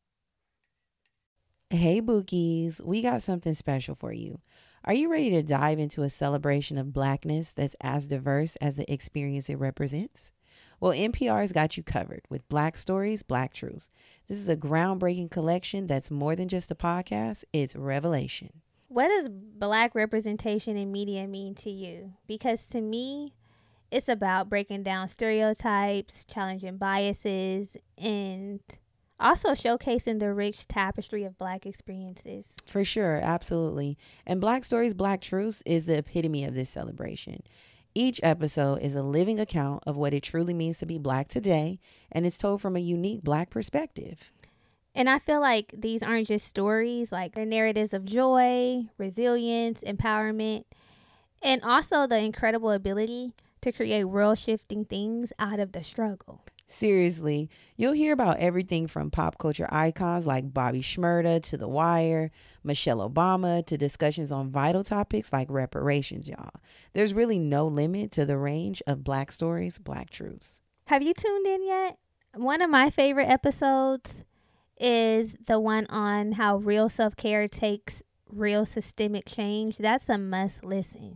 Hey, Bookies, we got something special for you. Are you ready to dive into a celebration of Blackness that's as diverse as the experience it represents? Well, N P R's got you covered with Black Stories, Black Truths. This is a groundbreaking collection that's more than just a podcast, it's revelation. What does Black representation in media mean to you? Because to me, it's about breaking down stereotypes, challenging biases, and also showcasing the rich tapestry of Black experiences. For sure, absolutely. And Black Stories, Black Truths is the epitome of this celebration. Each episode is a living account of what it truly means to be Black today, and it's told from a unique Black perspective. And I feel like these aren't just stories, like they're narratives of joy, resilience, empowerment, and also the incredible ability to create world-shifting things out of the struggle. Seriously, you'll hear about everything from pop culture icons like Bobby Shmurda to The Wire, Michelle Obama, to discussions on vital topics like reparations, y'all. There's really no limit to the range of Black Stories, Black Truths. Have you tuned in yet? One of my favorite episodes is the one on how real self-care takes real systemic change. That's a must listen.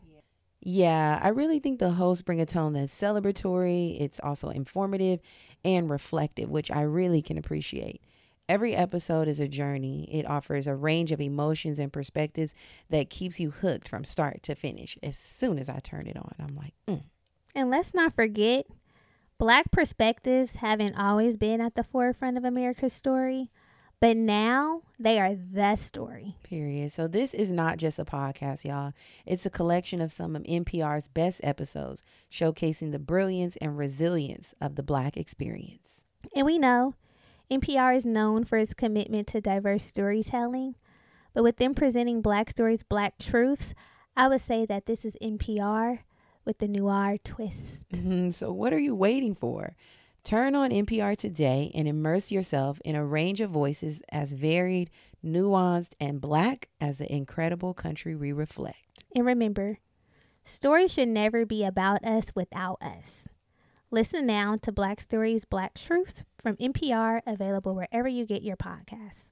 Yeah, I really think the hosts bring a tone that's celebratory. It's also informative and reflective, which I really can appreciate. Every episode is a journey. It offers a range of emotions and perspectives that keeps you hooked from start to finish. As soon as I turn it on, I'm like, mm. And let's not forget, Black perspectives haven't always been at the forefront of America's story, but now they are the story. Period. So this is not just a podcast, y'all. It's a collection of some of N P R's best episodes, showcasing the brilliance and resilience of the Black experience. And we know N P R is known for its commitment to diverse storytelling, but with them presenting Black Stories, Black Truths, I would say that this is N P R with the noir twist. Mm-hmm. So what are you waiting for? Turn on N P R today and immerse yourself in a range of voices as varied, nuanced, and Black as the incredible country we reflect. And remember, stories should never be about us without us. Listen now to Black Stories, Black Truths from N P R, available wherever you get your podcast.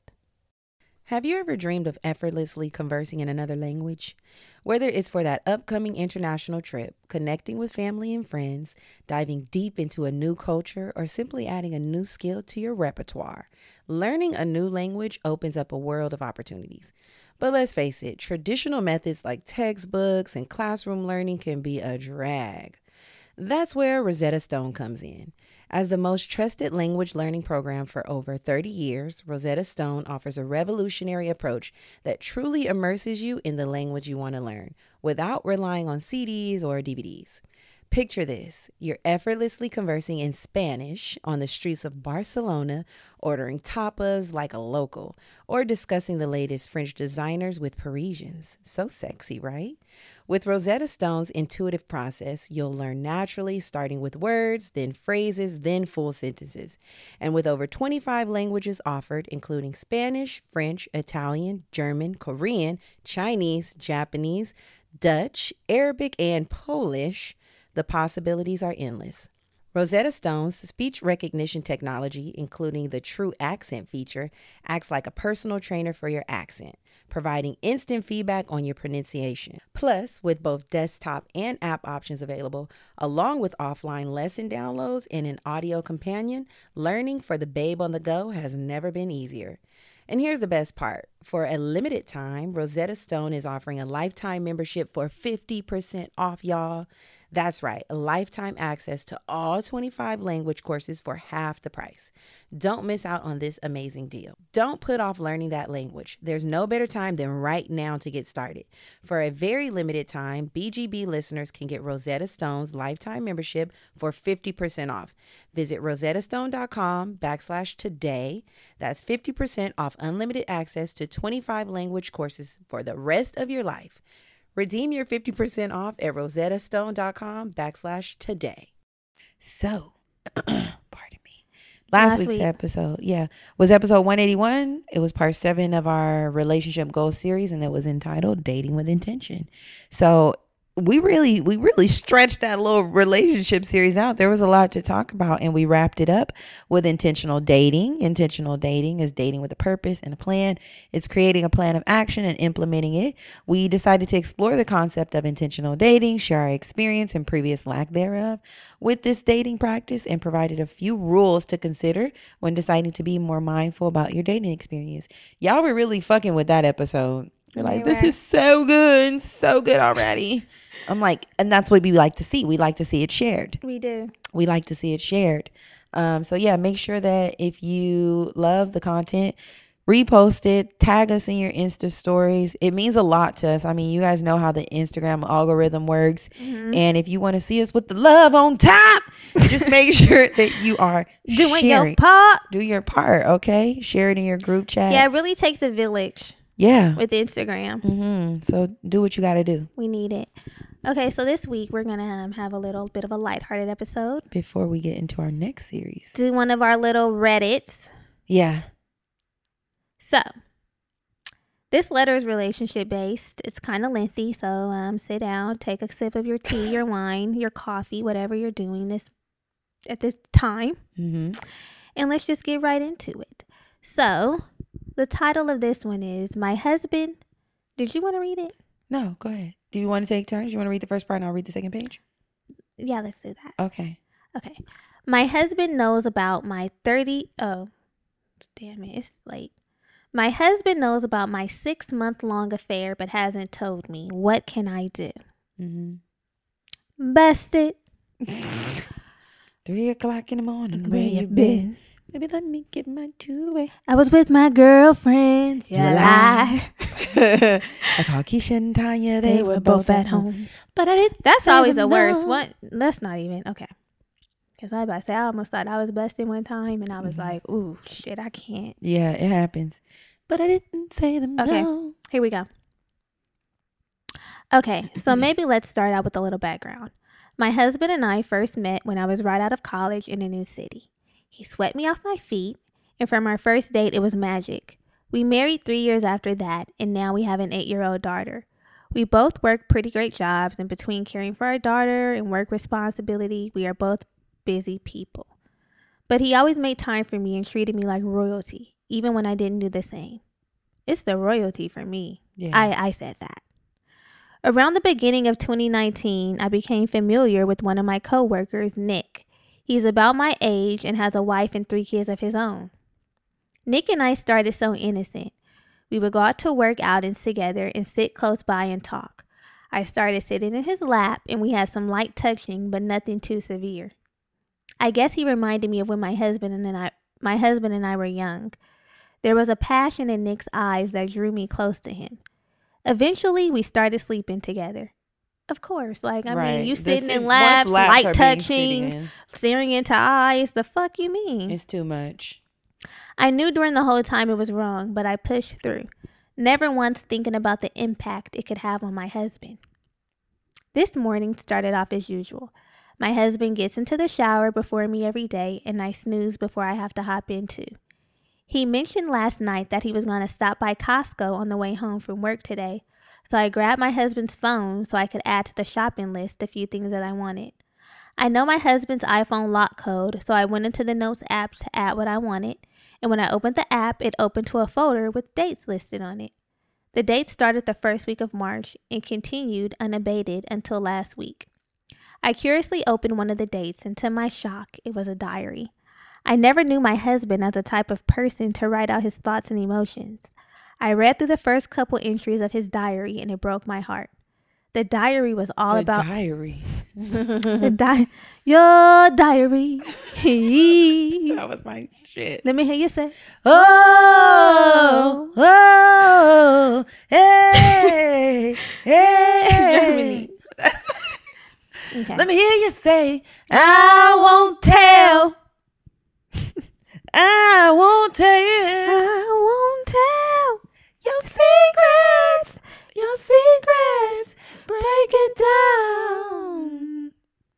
Have you ever dreamed of effortlessly conversing in another language? Whether it's for that upcoming international trip, connecting with family and friends, diving deep into a new culture, or simply adding a new skill to your repertoire, learning a new language opens up a world of opportunities. But let's face it, traditional methods like textbooks and classroom learning can be a drag. That's where Rosetta Stone comes in. As the most trusted language learning program for over thirty years, Rosetta Stone offers a revolutionary approach that truly immerses you in the language you want to learn without relying on C Ds or D V Ds. Picture this. You're effortlessly conversing in Spanish on the streets of Barcelona, ordering tapas like a local, or discussing the latest French designers with Parisians. So sexy, right? With Rosetta Stone's intuitive process, you'll learn naturally, starting with words, then phrases, then full sentences. And with over twenty-five languages offered, including Spanish, French, Italian, German, Korean, Chinese, Japanese, Dutch, Arabic, and Polish, the possibilities are endless. Rosetta Stone's speech recognition technology, including the True Accent feature, acts like a personal trainer for your accent, providing instant feedback on your pronunciation. Plus, with both desktop and app options available, along with offline lesson downloads and an audio companion, learning for the babe on the go has never been easier. And here's the best part. For a limited time, Rosetta Stone is offering a lifetime membership for fifty percent off, y'all. That's right, a lifetime access to all twenty-five language courses for half the price. Don't miss out on this amazing deal. Don't put off learning that language. There's no better time than right now to get started. For a very limited time, B G B listeners can get Rosetta Stone's lifetime membership for fifty percent off. Visit rosettastone.com backslash today. That's fifty percent off unlimited access to twenty-five language courses for the rest of your life. Redeem your fifty percent off at rosettastone.com backslash today. So, pardon me. Last, Last week's week. episode, yeah, was episode one eighty-one. It was part seven of our relationship goals series, and it was entitled Dating with Intention. So we really, we really stretched that little relationship series out. There was a lot to talk about, and we wrapped it up with intentional dating. Intentional dating is dating with a purpose and a plan. It's creating a plan of action and implementing it. We decided to explore the concept of intentional dating, share our experience and previous lack thereof with this dating practice, and provided a few rules to consider when deciding to be more mindful about your dating experience. Y'all were really fucking with that episode. You're like, this is so good, so good already. I'm like, and that's what we like to see. We like to see it shared. We do. We like to see it shared. Um, so yeah, make sure that if you love the content, repost it, tag us in your Insta stories. It means a lot to us. I mean, you guys know how the Instagram algorithm works. Mm-hmm. And if you want to see us with the love on top, just make sure that you are doing sharing. your part. Do your part, okay? Share it in your group chat. Yeah, it really takes a village. Yeah. With Instagram. Mm-hmm. So do what you got to do. We need it. Okay, so this week we're going to um, have a little bit of a lighthearted episode. Before we get into our next series. Do one of our little Reddits. Yeah. So, this letter is relationship based. It's kind of lengthy, so um, sit down, take a sip of your tea, your wine, your coffee, whatever you're doing this at this time. Mm-hmm. And let's just get right into it. So, the title of this one is My Husband. Did you want to read it? No, go ahead. Do you want to take turns? You want to read the first part and I'll read the second page? Yeah, let's do that. Okay. Okay. My husband knows about my thirty... Oh, damn it. It's late. My husband knows about my six-month-long affair but hasn't told me. What can I do? Mm-hmm. Busted. Three o'clock in the morning. Where you been? Maybe let me get my two-way. I was with my girlfriend. July. I called Keisha and Tanya. They, they were both at home. home. But I didn't. That's always the know. worst. What? That's not even. Okay. Because I was about to say, I almost thought I was busted one time. And I was mm-hmm. like, ooh, shit, I can't. Yeah, it happens. But I didn't say them. Okay. No. Here we go. Okay. So maybe let's start out with a little background. My husband and I first met when I was right out of college in a new city. He swept me off my feet, and from our first date, it was magic. We married three years after that, and now we have an eight-year-old daughter. We both work pretty great jobs, and between caring for our daughter and work responsibility, we are both busy people. But he always made time for me and treated me like royalty, even when I didn't do the same. It's the royalty for me. Yeah. I, I said that. Around the beginning of twenty nineteen, I became familiar with one of my coworkers, Nick. He's about my age and has a wife and three kids of his own. Nick and I started so innocent. We would go out to work outings together and sit close by and talk. I started sitting in his lap and we had some light touching, but nothing too severe. I guess he reminded me of when my husband and I, my husband and I were young. There was a passion in Nick's eyes that drew me close to him. Eventually, we started sleeping together. Of course, like, I right. mean, you sitting the, in laps, laps light touching, staring into eyes. The fuck you mean? It's too much. I knew during the whole time it was wrong, but I pushed through, never once thinking about the impact it could have on my husband. This morning started off as usual. My husband gets into the shower before me every day, and I snooze before I have to hop in too. He mentioned last night that he was going to stop by Costco on the way home from work today. So I grabbed my husband's phone so I could add to the shopping list a few things that I wanted. I know my husband's iPhone lock code, so I went into the Notes app to add what I wanted. And when I opened the app, it opened to a folder with dates listed on it. The dates started the first week of March and continued unabated until last week. I curiously opened one of the dates, and to my shock, it was a diary. I never knew my husband as a type of person to write out his thoughts and emotions. I read through the first couple entries of his diary, and it broke my heart. The diary was all the about diary. the di- your diary. That was my shit. Let me hear you say, oh, oh, hey, hey. Germany. Okay. Let me hear you say, I won't tell. I won't tell. I won't tell Your secrets, your secrets, break it down.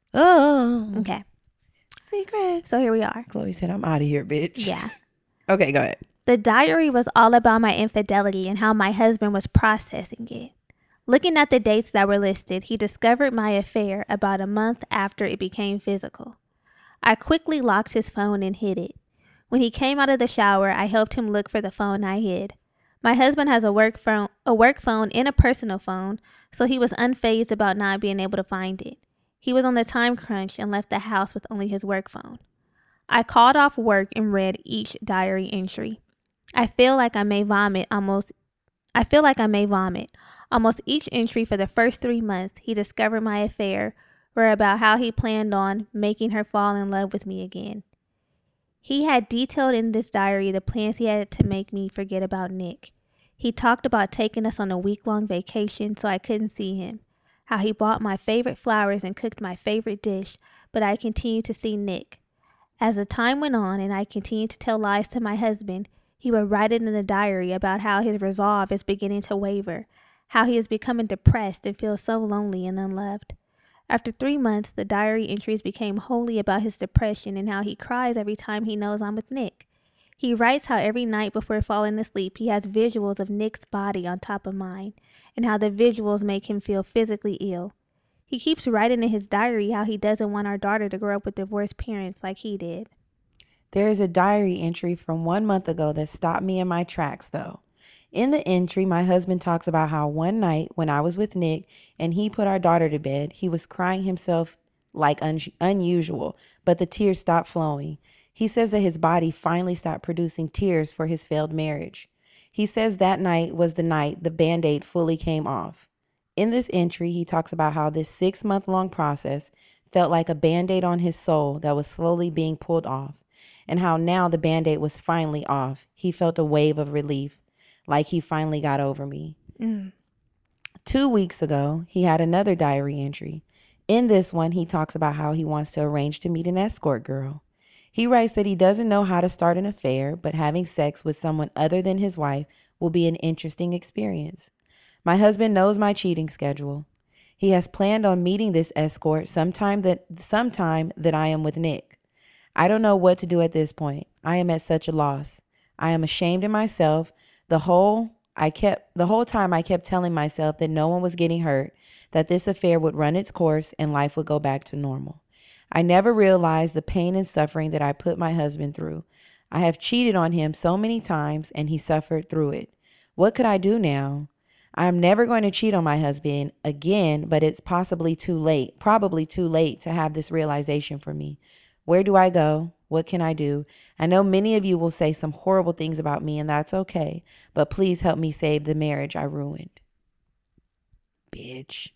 Oh, Okay, secrets. so here we are. Chloe said, I'm out of here, bitch. Yeah. Okay, go ahead. The diary was all about my infidelity and how my husband was processing it. Looking at the dates that were listed, he discovered my affair about a month after it became physical. I quickly locked his phone and hid it. When he came out of the shower, I helped him look for the phone I hid. My husband has a work phone, a work phone and a personal phone, so he was unfazed about not being able to find it. He was on the time crunch and left the house with only his work phone. I called off work and read each diary entry. I feel like I may vomit almost I feel like I may vomit. Almost each entry for the first three months he discovered my affair were about how he planned on making her fall in love with me again. He had detailed in this diary the plans he had to make me forget about Nick. He talked about taking us on a week-long vacation so I couldn't see him, how he bought my favorite flowers and cooked my favorite dish, but I continued to see Nick. As the time went on and I continued to tell lies to my husband, he would write it in the diary about how his resolve is beginning to waver, how he is becoming depressed and feels so lonely and unloved. After three months, the diary entries became wholly about his depression and how he cries every time he knows I'm with Nick. He writes how every night before falling asleep, he has visuals of Nick's body on top of mine, and how the visuals make him feel physically ill. He keeps writing in his diary how he doesn't want our daughter to grow up with divorced parents like he did. There is a diary entry from one month ago that stopped me in my tracks, though. In the entry, my husband talks about how one night when I was with Nick and he put our daughter to bed, he was crying himself like un- unusual, but the tears stopped flowing. He says that his body finally stopped producing tears for his failed marriage. He says that night was the night the Band-Aid fully came off. In this entry, he talks about how this six-month-long process felt like a Band-Aid on his soul that was slowly being pulled off, and how now the Band-Aid was finally off. He felt a wave of relief, like he finally got over me. Mm. Two weeks ago, he had another diary entry. In this one, he talks about how he wants to arrange to meet an escort girl. He writes that he doesn't know how to start an affair, but having sex with someone other than his wife will be an interesting experience. My husband knows my cheating schedule. He has planned on meeting this escort sometime that sometime that I am with Nick. I don't know what to do at this point. I am at such a loss. I am ashamed of myself. The whole I kept the whole time I kept telling myself that no one was getting hurt, that this affair would run its course and life would go back to normal. I never realized the pain and suffering that I put my husband through. I have cheated on him so many times and he suffered through it. What could I do now? I am never going to cheat on my husband again, but it's possibly too late, probably too late to have this realization for me. Where do I go? What can I do? I know many of you will say some horrible things about me, and that's okay. But please help me save the marriage I ruined. Bitch.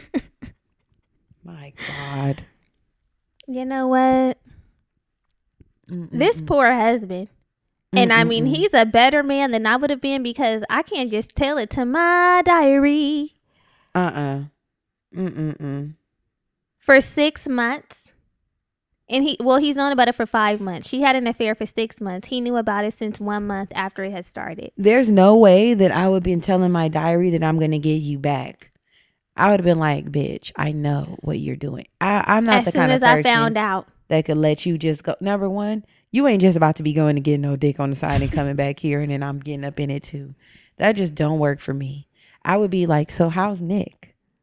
My God. You know what? Mm-mm-mm. This poor husband. And I mean, Mm-mm-mm. he's a better man than I would have been because I can't just tell it to my diary. Uh-uh. Mm-mm-mm. For six months. And he, well, he's known about it for five months. She had an affair for six months. He knew about it since one month after it had started. There's no way that I would be telling my diary that I'm going to get you back. I would have been like, bitch, I know what you're doing. I, I'm not as the soon kind as of person I found out. that could let you just go. Number one, you ain't just about to be going to get no dick on the side and coming back here and then I'm getting up in it too. That just don't work for me. I would be like, so how's Nick?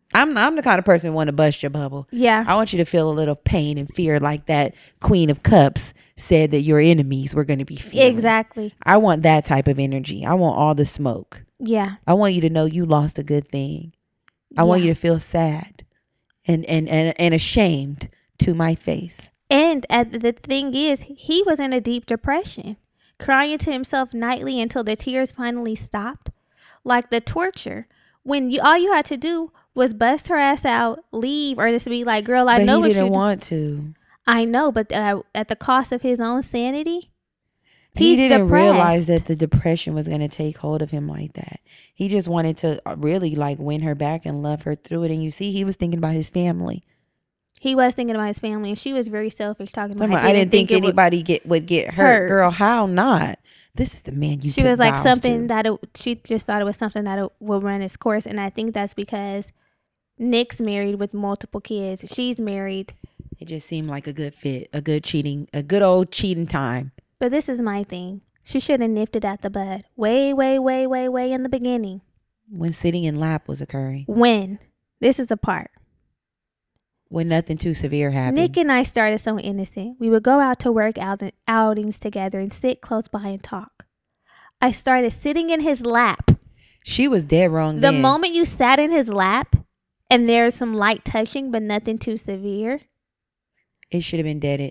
I'm I'm the kind of person who want to bust your bubble. Yeah. I want you to feel a little pain and fear like that Queen of Cups said that your enemies were going to be feeling. Exactly. I want that type of energy. I want all the smoke. Yeah. I want you to know you lost a good thing. I yeah. want you to feel sad and, and, and, and ashamed to my face. And uh, the thing is, he was in a deep depression, crying to himself nightly until the tears finally stopped. Like the torture. When you all you had to do was bust her ass out, leave, or just be like, girl, I but know he what didn't you want to. I know, but uh, at the cost of his own sanity. He He's didn't depressed. realize that the depression was going to take hold of him like that. He just wanted to really like win her back and love her through it. And you see, he was thinking about his family. He was thinking about his family, and she was very selfish talking about. I, I didn't think, think anybody would, get would get hurt. hurt. Girl, how not? This is the man you. She was like something to. that it, she just thought it was something that it will run its course, and I think that's because Nick's married with multiple kids. She's married. It just seemed like a good fit, a good cheating, a good old cheating time. But this is my thing. She should have nipped it at the bud. Way, way, way, way, way in the beginning. When sitting in lap was occurring. When? This is the part. When nothing too severe happened. Nick and I started so innocent. We would go out to work out outings together and sit close by and talk. I started sitting in his lap. She was dead wrong The then. moment you sat in his lap and there's some light touching but nothing too severe. It should have been deaded.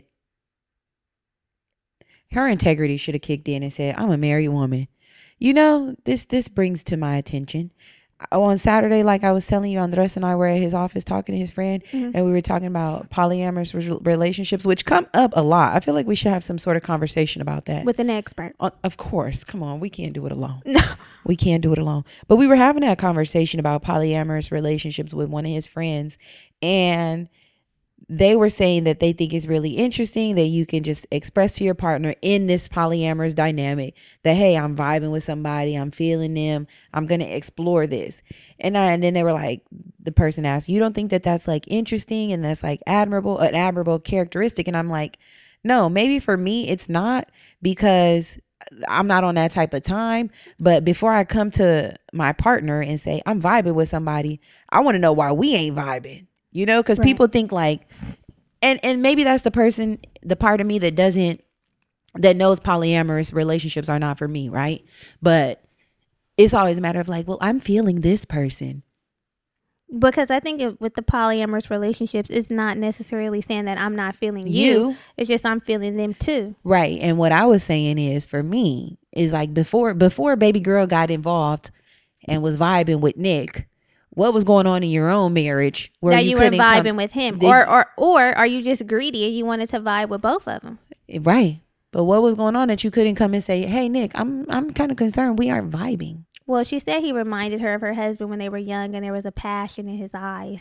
Her integrity should have kicked in and said, I'm a married woman. You know, this this brings to my attention. On Saturday, like I was telling you, Andres and I were at his office talking to his friend, mm-hmm. and we were talking about polyamorous re- relationships, which come up a lot. I feel like we should have some sort of conversation about that. With an expert. Uh, of course. Come on. We can't do it alone. No. We can't do it alone. But we were having that conversation about polyamorous relationships with one of his friends, and they were saying that they think it's really interesting that you can just express to your partner in this polyamorous dynamic that, hey, I'm vibing with somebody, I'm feeling them, I'm going to explore this. And, I, and then they were like, the person asked, you don't think that that's like interesting and that's like admirable, an admirable characteristic? And I'm like, no, maybe for me it's not, because I'm not on that type of time. But before I come to my partner and say I'm vibing with somebody, I want to know why we ain't vibing. You know, because right. people think like, and, and maybe that's the person, the part of me that doesn't, that knows polyamorous relationships are not for me, right? But it's always a matter of like, well, I'm feeling this person. Because I think it, with the polyamorous relationships, it's not necessarily saying that I'm not feeling you. you. It's just I'm feeling them too. Right. And what I was saying is, for me, is like before, before baby girl got involved and was vibing with Nick, what was going on in your own marriage where that you, you were vibing come, with him? did, or, or or are you just greedy and you wanted to vibe with both of them? Right. But what was going on that you couldn't come and say, hey, Nick, I'm I'm kind of concerned we aren't vibing? Well, she said he reminded her of her husband when they were young and there was a passion in his eyes.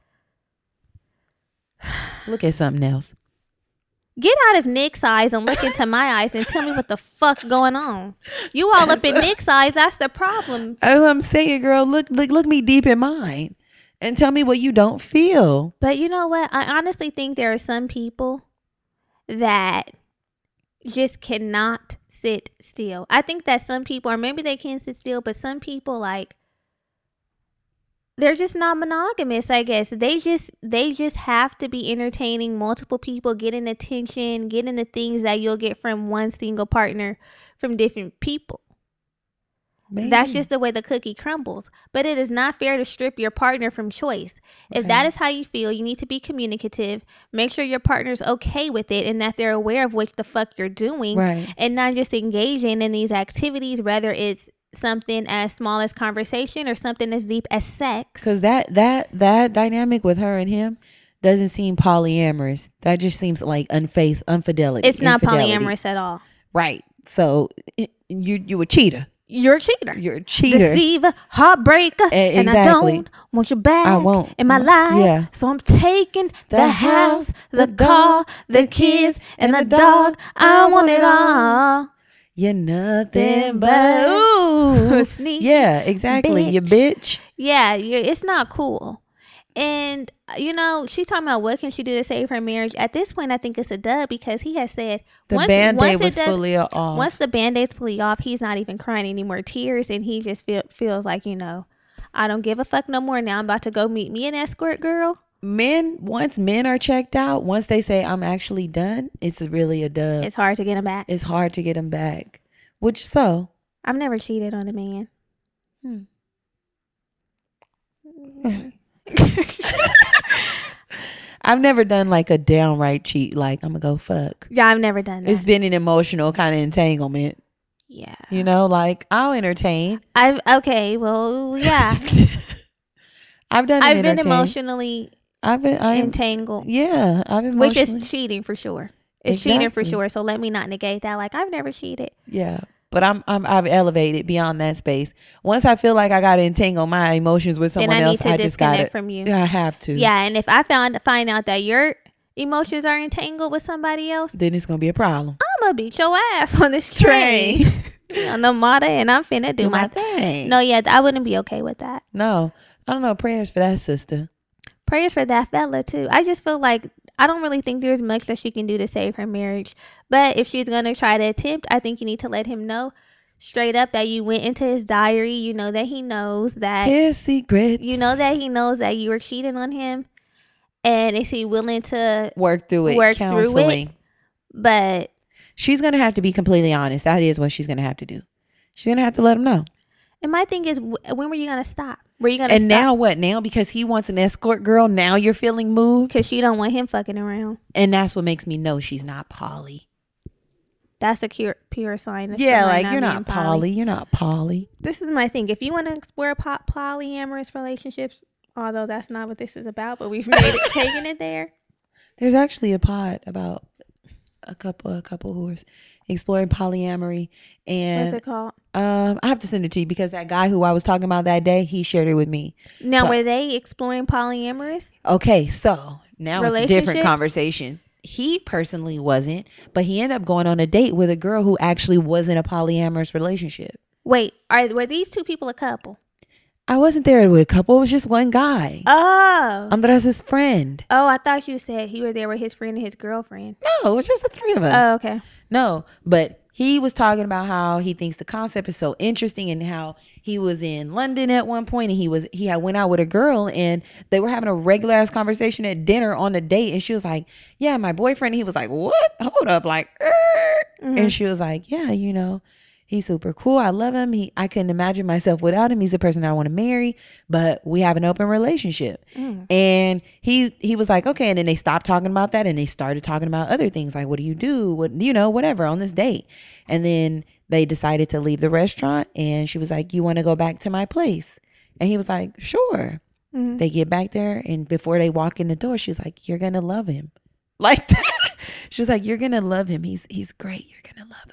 Look at something else. Get out of Nick's eyes and look into my eyes and tell me what the fuck going on. You all up in Nick's eyes. That's the problem. That's what I'm saying, girl. Look, look, look me deep in mine and tell me what you don't feel. But you know what? I honestly think there are some people that just cannot sit still. I think that some people, or maybe they can sit still, but some people like, they're just not monogamous, I guess. They just they just have to be entertaining multiple people, getting attention, getting the things that you'll get from one single partner from different people. Maybe. That's just the way the cookie crumbles. But it is not fair to strip your partner from choice. Okay. If that is how you feel, you need to be communicative. Make sure your partner's okay with it and that they're aware of what the fuck you're doing. Right. And not just engaging in these activities, whether it's something as small as conversation or something as deep as sex. Because that that that dynamic with her and him doesn't seem polyamorous. That just seems like unfaith infidelity. It's not infidelity. polyamorous at all. Right. So it, you you a cheater. You're a cheater. You're a cheater. Deceiver, heartbreaker. A- and exactly. I don't want you back I won't. in my life. Yeah. So I'm taking the, the house, the, the car, the kids, and the dog. I want it all. You're nothing but ooh. Sneak. Yeah, exactly. Bitch. You bitch. Yeah, you're, it's not cool. And, you know, she's talking about what can she do to save her marriage. At this point, I think it's a dub because he has said the once, Band-Aid once was does, fully off. Once the Band-Aid's fully off, he's not even crying any more tears. And he just feel, feels like, you know, I don't give a fuck no more. Now I'm about to go meet me an escort girl. Men, once men are checked out, once they say I'm actually done, it's really a dub. It's hard to get them back. It's hard to get them back. Which so? I've never cheated on a man. Hmm. I've never done like a downright cheat. Like I'm gonna go fuck. Yeah, I've never done that. It's been an emotional kind of entanglement. Yeah. You know, like I'll entertain. I've okay. Well, yeah. I've done. I've been entertain. emotionally. I've been I'm, entangled. Yeah, I've been. Which is cheating for sure. It's exactly. cheating for sure. So let me not negate that. Like I've never cheated. Yeah. But I'm, I'm I've elevated beyond that space. Once I feel like I got to entangle my emotions with someone then I else, need to I just got to. from you. Yeah, I have to. Yeah, and if I found find out that your emotions are entangled with somebody else, then it's gonna be a problem. I'm gonna beat your ass on this train, train. on the Mata, and I'm finna do, do my, my thing. No, yeah, I wouldn't be okay with that. No, I don't know. Prayers for that sister. Prayers for that fella too. I just feel like I don't really think there's much that she can do to save her marriage. But if she's gonna try to attempt, I think you need to let him know straight up that you went into his diary. You know that he knows that his secrets. You know that he knows that you were cheating on him, and is he willing to work through it? Work counseling. through it. But she's gonna have to be completely honest. That is what she's gonna have to do. She's gonna have to let him know. And my thing is, when were you gonna stop? Were you gonna? And stop? now what? Now because he wants an escort girl, now you're feeling moved because she don't want him fucking around. And that's what makes me know she's not poly. That's a pure, pure sign. Of yeah, like you're not poly. poly. You're not poly. This is my thing. If you want to explore po- polyamorous relationships, although that's not what this is about, but we've made it, taken it there. There's actually a pod about a couple, a couple who is exploring polyamory. And what's it called? Um, I have to send it to you because that guy who I was talking about that day, he shared it with me. Now, so, were they exploring polyamorous? Okay, so now it's a different conversation. He personally wasn't, but he ended up going on a date with a girl who actually wasn't a polyamorous relationship. Wait, are were these two people a couple? I wasn't there with a couple. It was just one guy. Oh. Andres' friend. Oh, I thought you said he were there with his friend and his girlfriend. No, it was just the three of us. Oh, okay. No, but he was talking about how he thinks the concept is so interesting and how he was in London at one point and he was he had went out with a girl and they were having a regular ass conversation at dinner on a date and she was like, yeah, my boyfriend. He was like, what? Hold up, like, mm-hmm. And she was like, yeah, you know, he's super cool. I love him. He I couldn't imagine myself without him. He's the person I want to marry, but we have an open relationship. Mm. And he he was like, okay. And then they stopped talking about that and they started talking about other things like, what do you do? What you know, whatever on this date. And then they decided to leave the restaurant and she was like, you want to go back to my place? And he was like, sure. Mm. They get back there and before they walk in the door, she's like, you're gonna love him. Like that. She was like, you're gonna love him. He's he's great. You're gonna love him.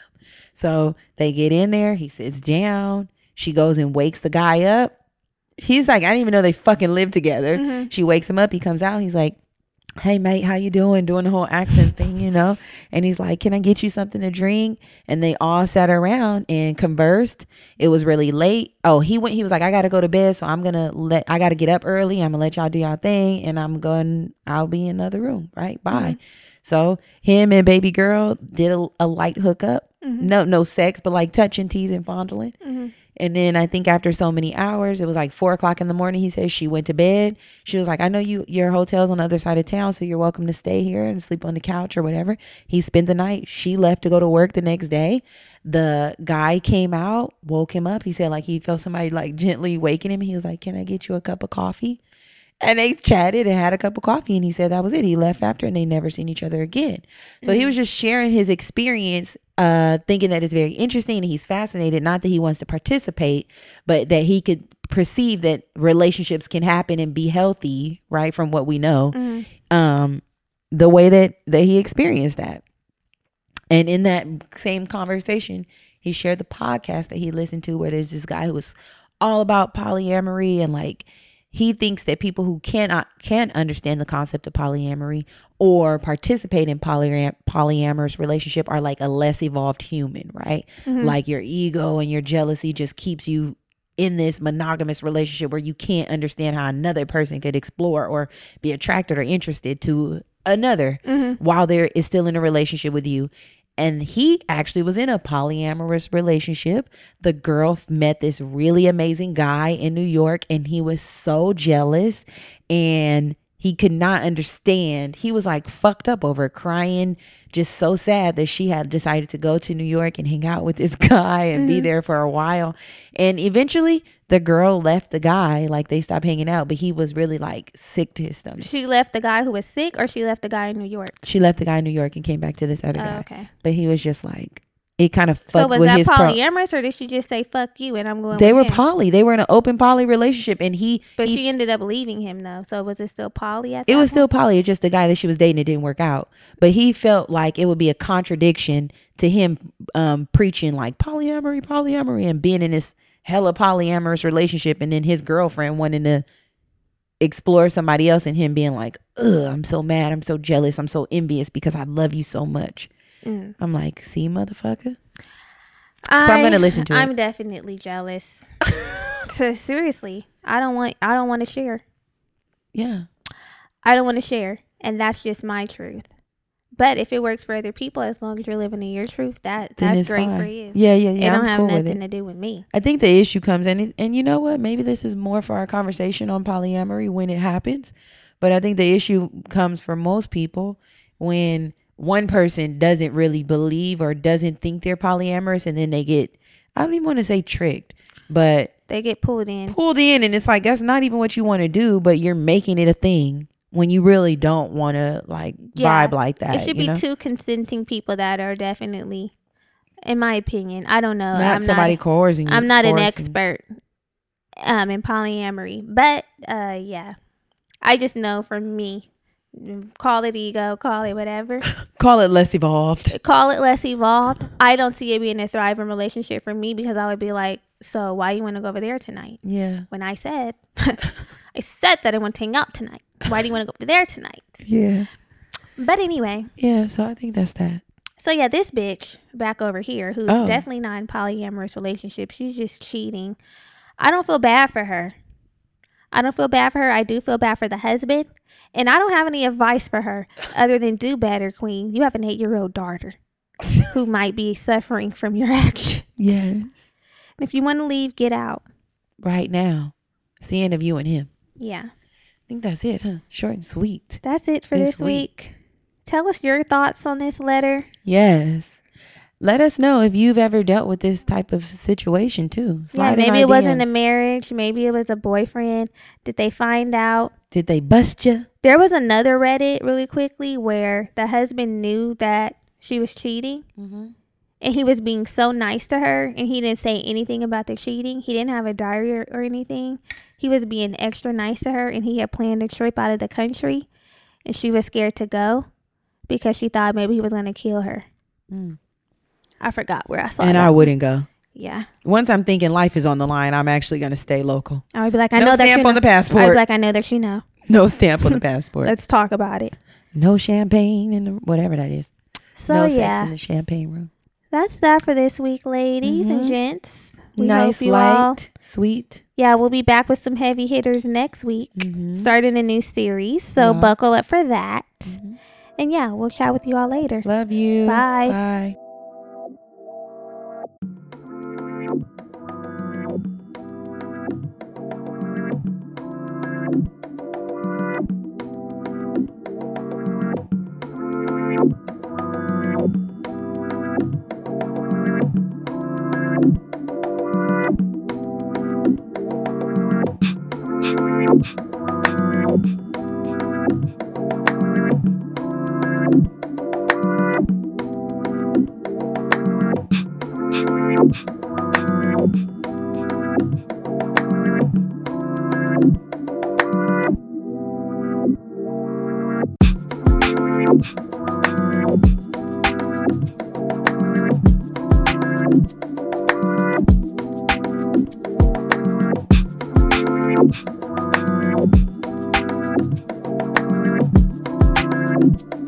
So they get in there. He sits down. She goes and wakes the guy up. He's like, I didn't even know they fucking lived together. Mm-hmm. She wakes him up. He comes out. He's like, hey, mate, how you doing? Doing the whole accent thing, you know? And he's like, can I get you something to drink? And they all sat around and conversed. It was really late. Oh, he went. He was like, I got to go to bed. So I'm going to let, I got to get up early. I'm going to let y'all do y'all thing. And I'm going, I'll be in another room. Right? Bye. Mm-hmm. So him and baby girl did a, a light hookup. Mm-hmm. No, no sex, but like touching, teasing, fondling. Mm-hmm. And then I think after so many hours, it was like four o'clock in the morning. He says she went to bed. She was like, I know you, your hotel's on the other side of town, so you're welcome to stay here and sleep on the couch or whatever. He spent the night. She left to go to work the next day. The guy came out, woke him up. He said like he felt somebody like gently waking him. He was like, can I get you a cup of coffee? And they chatted and had a cup of coffee. And he said that was it. He left after and they never seen each other again. So mm-hmm. he was just sharing his experience, uh, thinking that it's very interesting and he's fascinated. Not that he wants to participate, but that he could perceive that relationships can happen and be healthy, right? From what we know, mm-hmm. um, the way that, that he experienced that. And in that same conversation, he shared the podcast that he listened to where there's this guy who was all about polyamory and like, he thinks that people who cannot can't understand the concept of polyamory or participate in polyam- polyamorous relationship are like a less evolved human, right? Mm-hmm. Like your ego and your jealousy just keeps you in this monogamous relationship where you can't understand how another person could explore or be attracted or interested to another mm-hmm. while they're is still in a relationship with you. And he actually was in a polyamorous relationship. The girl met this really amazing guy in New York, and he was so jealous, and he could not understand. He was like fucked up over it, crying, just so sad that she had decided to go to New York and hang out with this guy and mm-hmm. be there for a while. And eventually the girl left the guy, like they stopped hanging out, but he was really like sick to his stomach. She left the guy who was sick, or she left the guy in New York? She left the guy in New York and came back to this other oh, guy. Okay. But he was just like, it kind of fucked so was with that his polyamorous pro- or did she just say fuck you and I'm going they with were him? poly they were in an open poly relationship, and he but he, she ended up leaving him though, so was it still poly at that it was point? still poly. It's just the guy that she was dating, it didn't work out, but he felt like it would be a contradiction to him um preaching like polyamory polyamory and being in this hella polyamorous relationship, and then his girlfriend wanting to explore somebody else, and him being like, ugh, I'm so mad, I'm so jealous, I'm so envious because I love you so much. mm. I'm like, see, motherfucker. I, so I'm gonna listen to I'm it. I'm definitely jealous. So seriously, I don't want. I don't want to share. Yeah, I don't want to share, and that's just my truth. But if it works for other people, as long as you're living in your truth, that then that's great fine. for you. Yeah, yeah, yeah. It don't I'm have cool nothing with it. to do with me. I think the issue comes, and and you know what? Maybe this is more for our conversation on polyamory when it happens. But I think the issue comes for most people when one person doesn't really believe or doesn't think they're polyamorous, and then they get, I don't even want to say tricked, but they get pulled in. Pulled in, and it's like, that's not even what you want to do, but you're making it a thing when you really don't want to like yeah, vibe like that. It should you be know? two consenting people that are definitely, in my opinion, I don't know. Not I'm somebody not, coercing you. I'm not coercing. an expert um, in polyamory, but uh, yeah, I just know for me, call it ego, call it whatever. Call it less evolved. Call it less evolved. I don't see it being a thriving relationship for me, because I would be like, so why you want to go over there tonight? Yeah. When I said, I said that I want to hang out tonight. Why do you want to go over there tonight? Yeah. But anyway. Yeah, so I think that's that. So yeah, this bitch back over here, who's oh. definitely not in polyamorous relationship, she's just cheating. I don't feel bad for her. I don't feel bad for her. I do feel bad for the husband. And I don't have any advice for her other than do better, queen. You have an eight-year-old daughter who might be suffering from your action. Yes. And if you want to leave, get out. Right now. It's the end of you and him. Yeah. I think that's it, huh? Short and sweet. That's it for this, this week. week. Tell us your thoughts on this letter. Yes. Let us know if you've ever dealt with this type of situation too. Slide yeah, maybe it D Ms. wasn't a marriage. Maybe it was a boyfriend. Did they find out? Did they bust you? There was another Reddit really quickly where the husband knew that she was cheating. Mm-hmm. And he was being so nice to her, and he didn't say anything about the cheating. He didn't have a diary or, or anything. He was being extra nice to her, and he had planned a trip out of the country, and she was scared to go because she thought maybe he was going to kill her. Mm. I forgot where I saw it. And that. I wouldn't go. Yeah. Once I'm thinking life is on the line, I'm actually going to stay local. I would be like, I no know that you stamp know. on the passport. I was like, I know that you know. No stamp on the passport. Let's talk about it. No champagne in the, whatever that is. So no yeah. sex in the champagne room. That's that for this week, ladies mm-hmm. and gents. We nice, hope you light, all, sweet. Yeah, we'll be back with some heavy hitters next week, mm-hmm. starting a new series. So yeah. buckle up for that. Mm-hmm. And yeah, we'll chat with you all later. Love you. Bye. Bye. Thank you.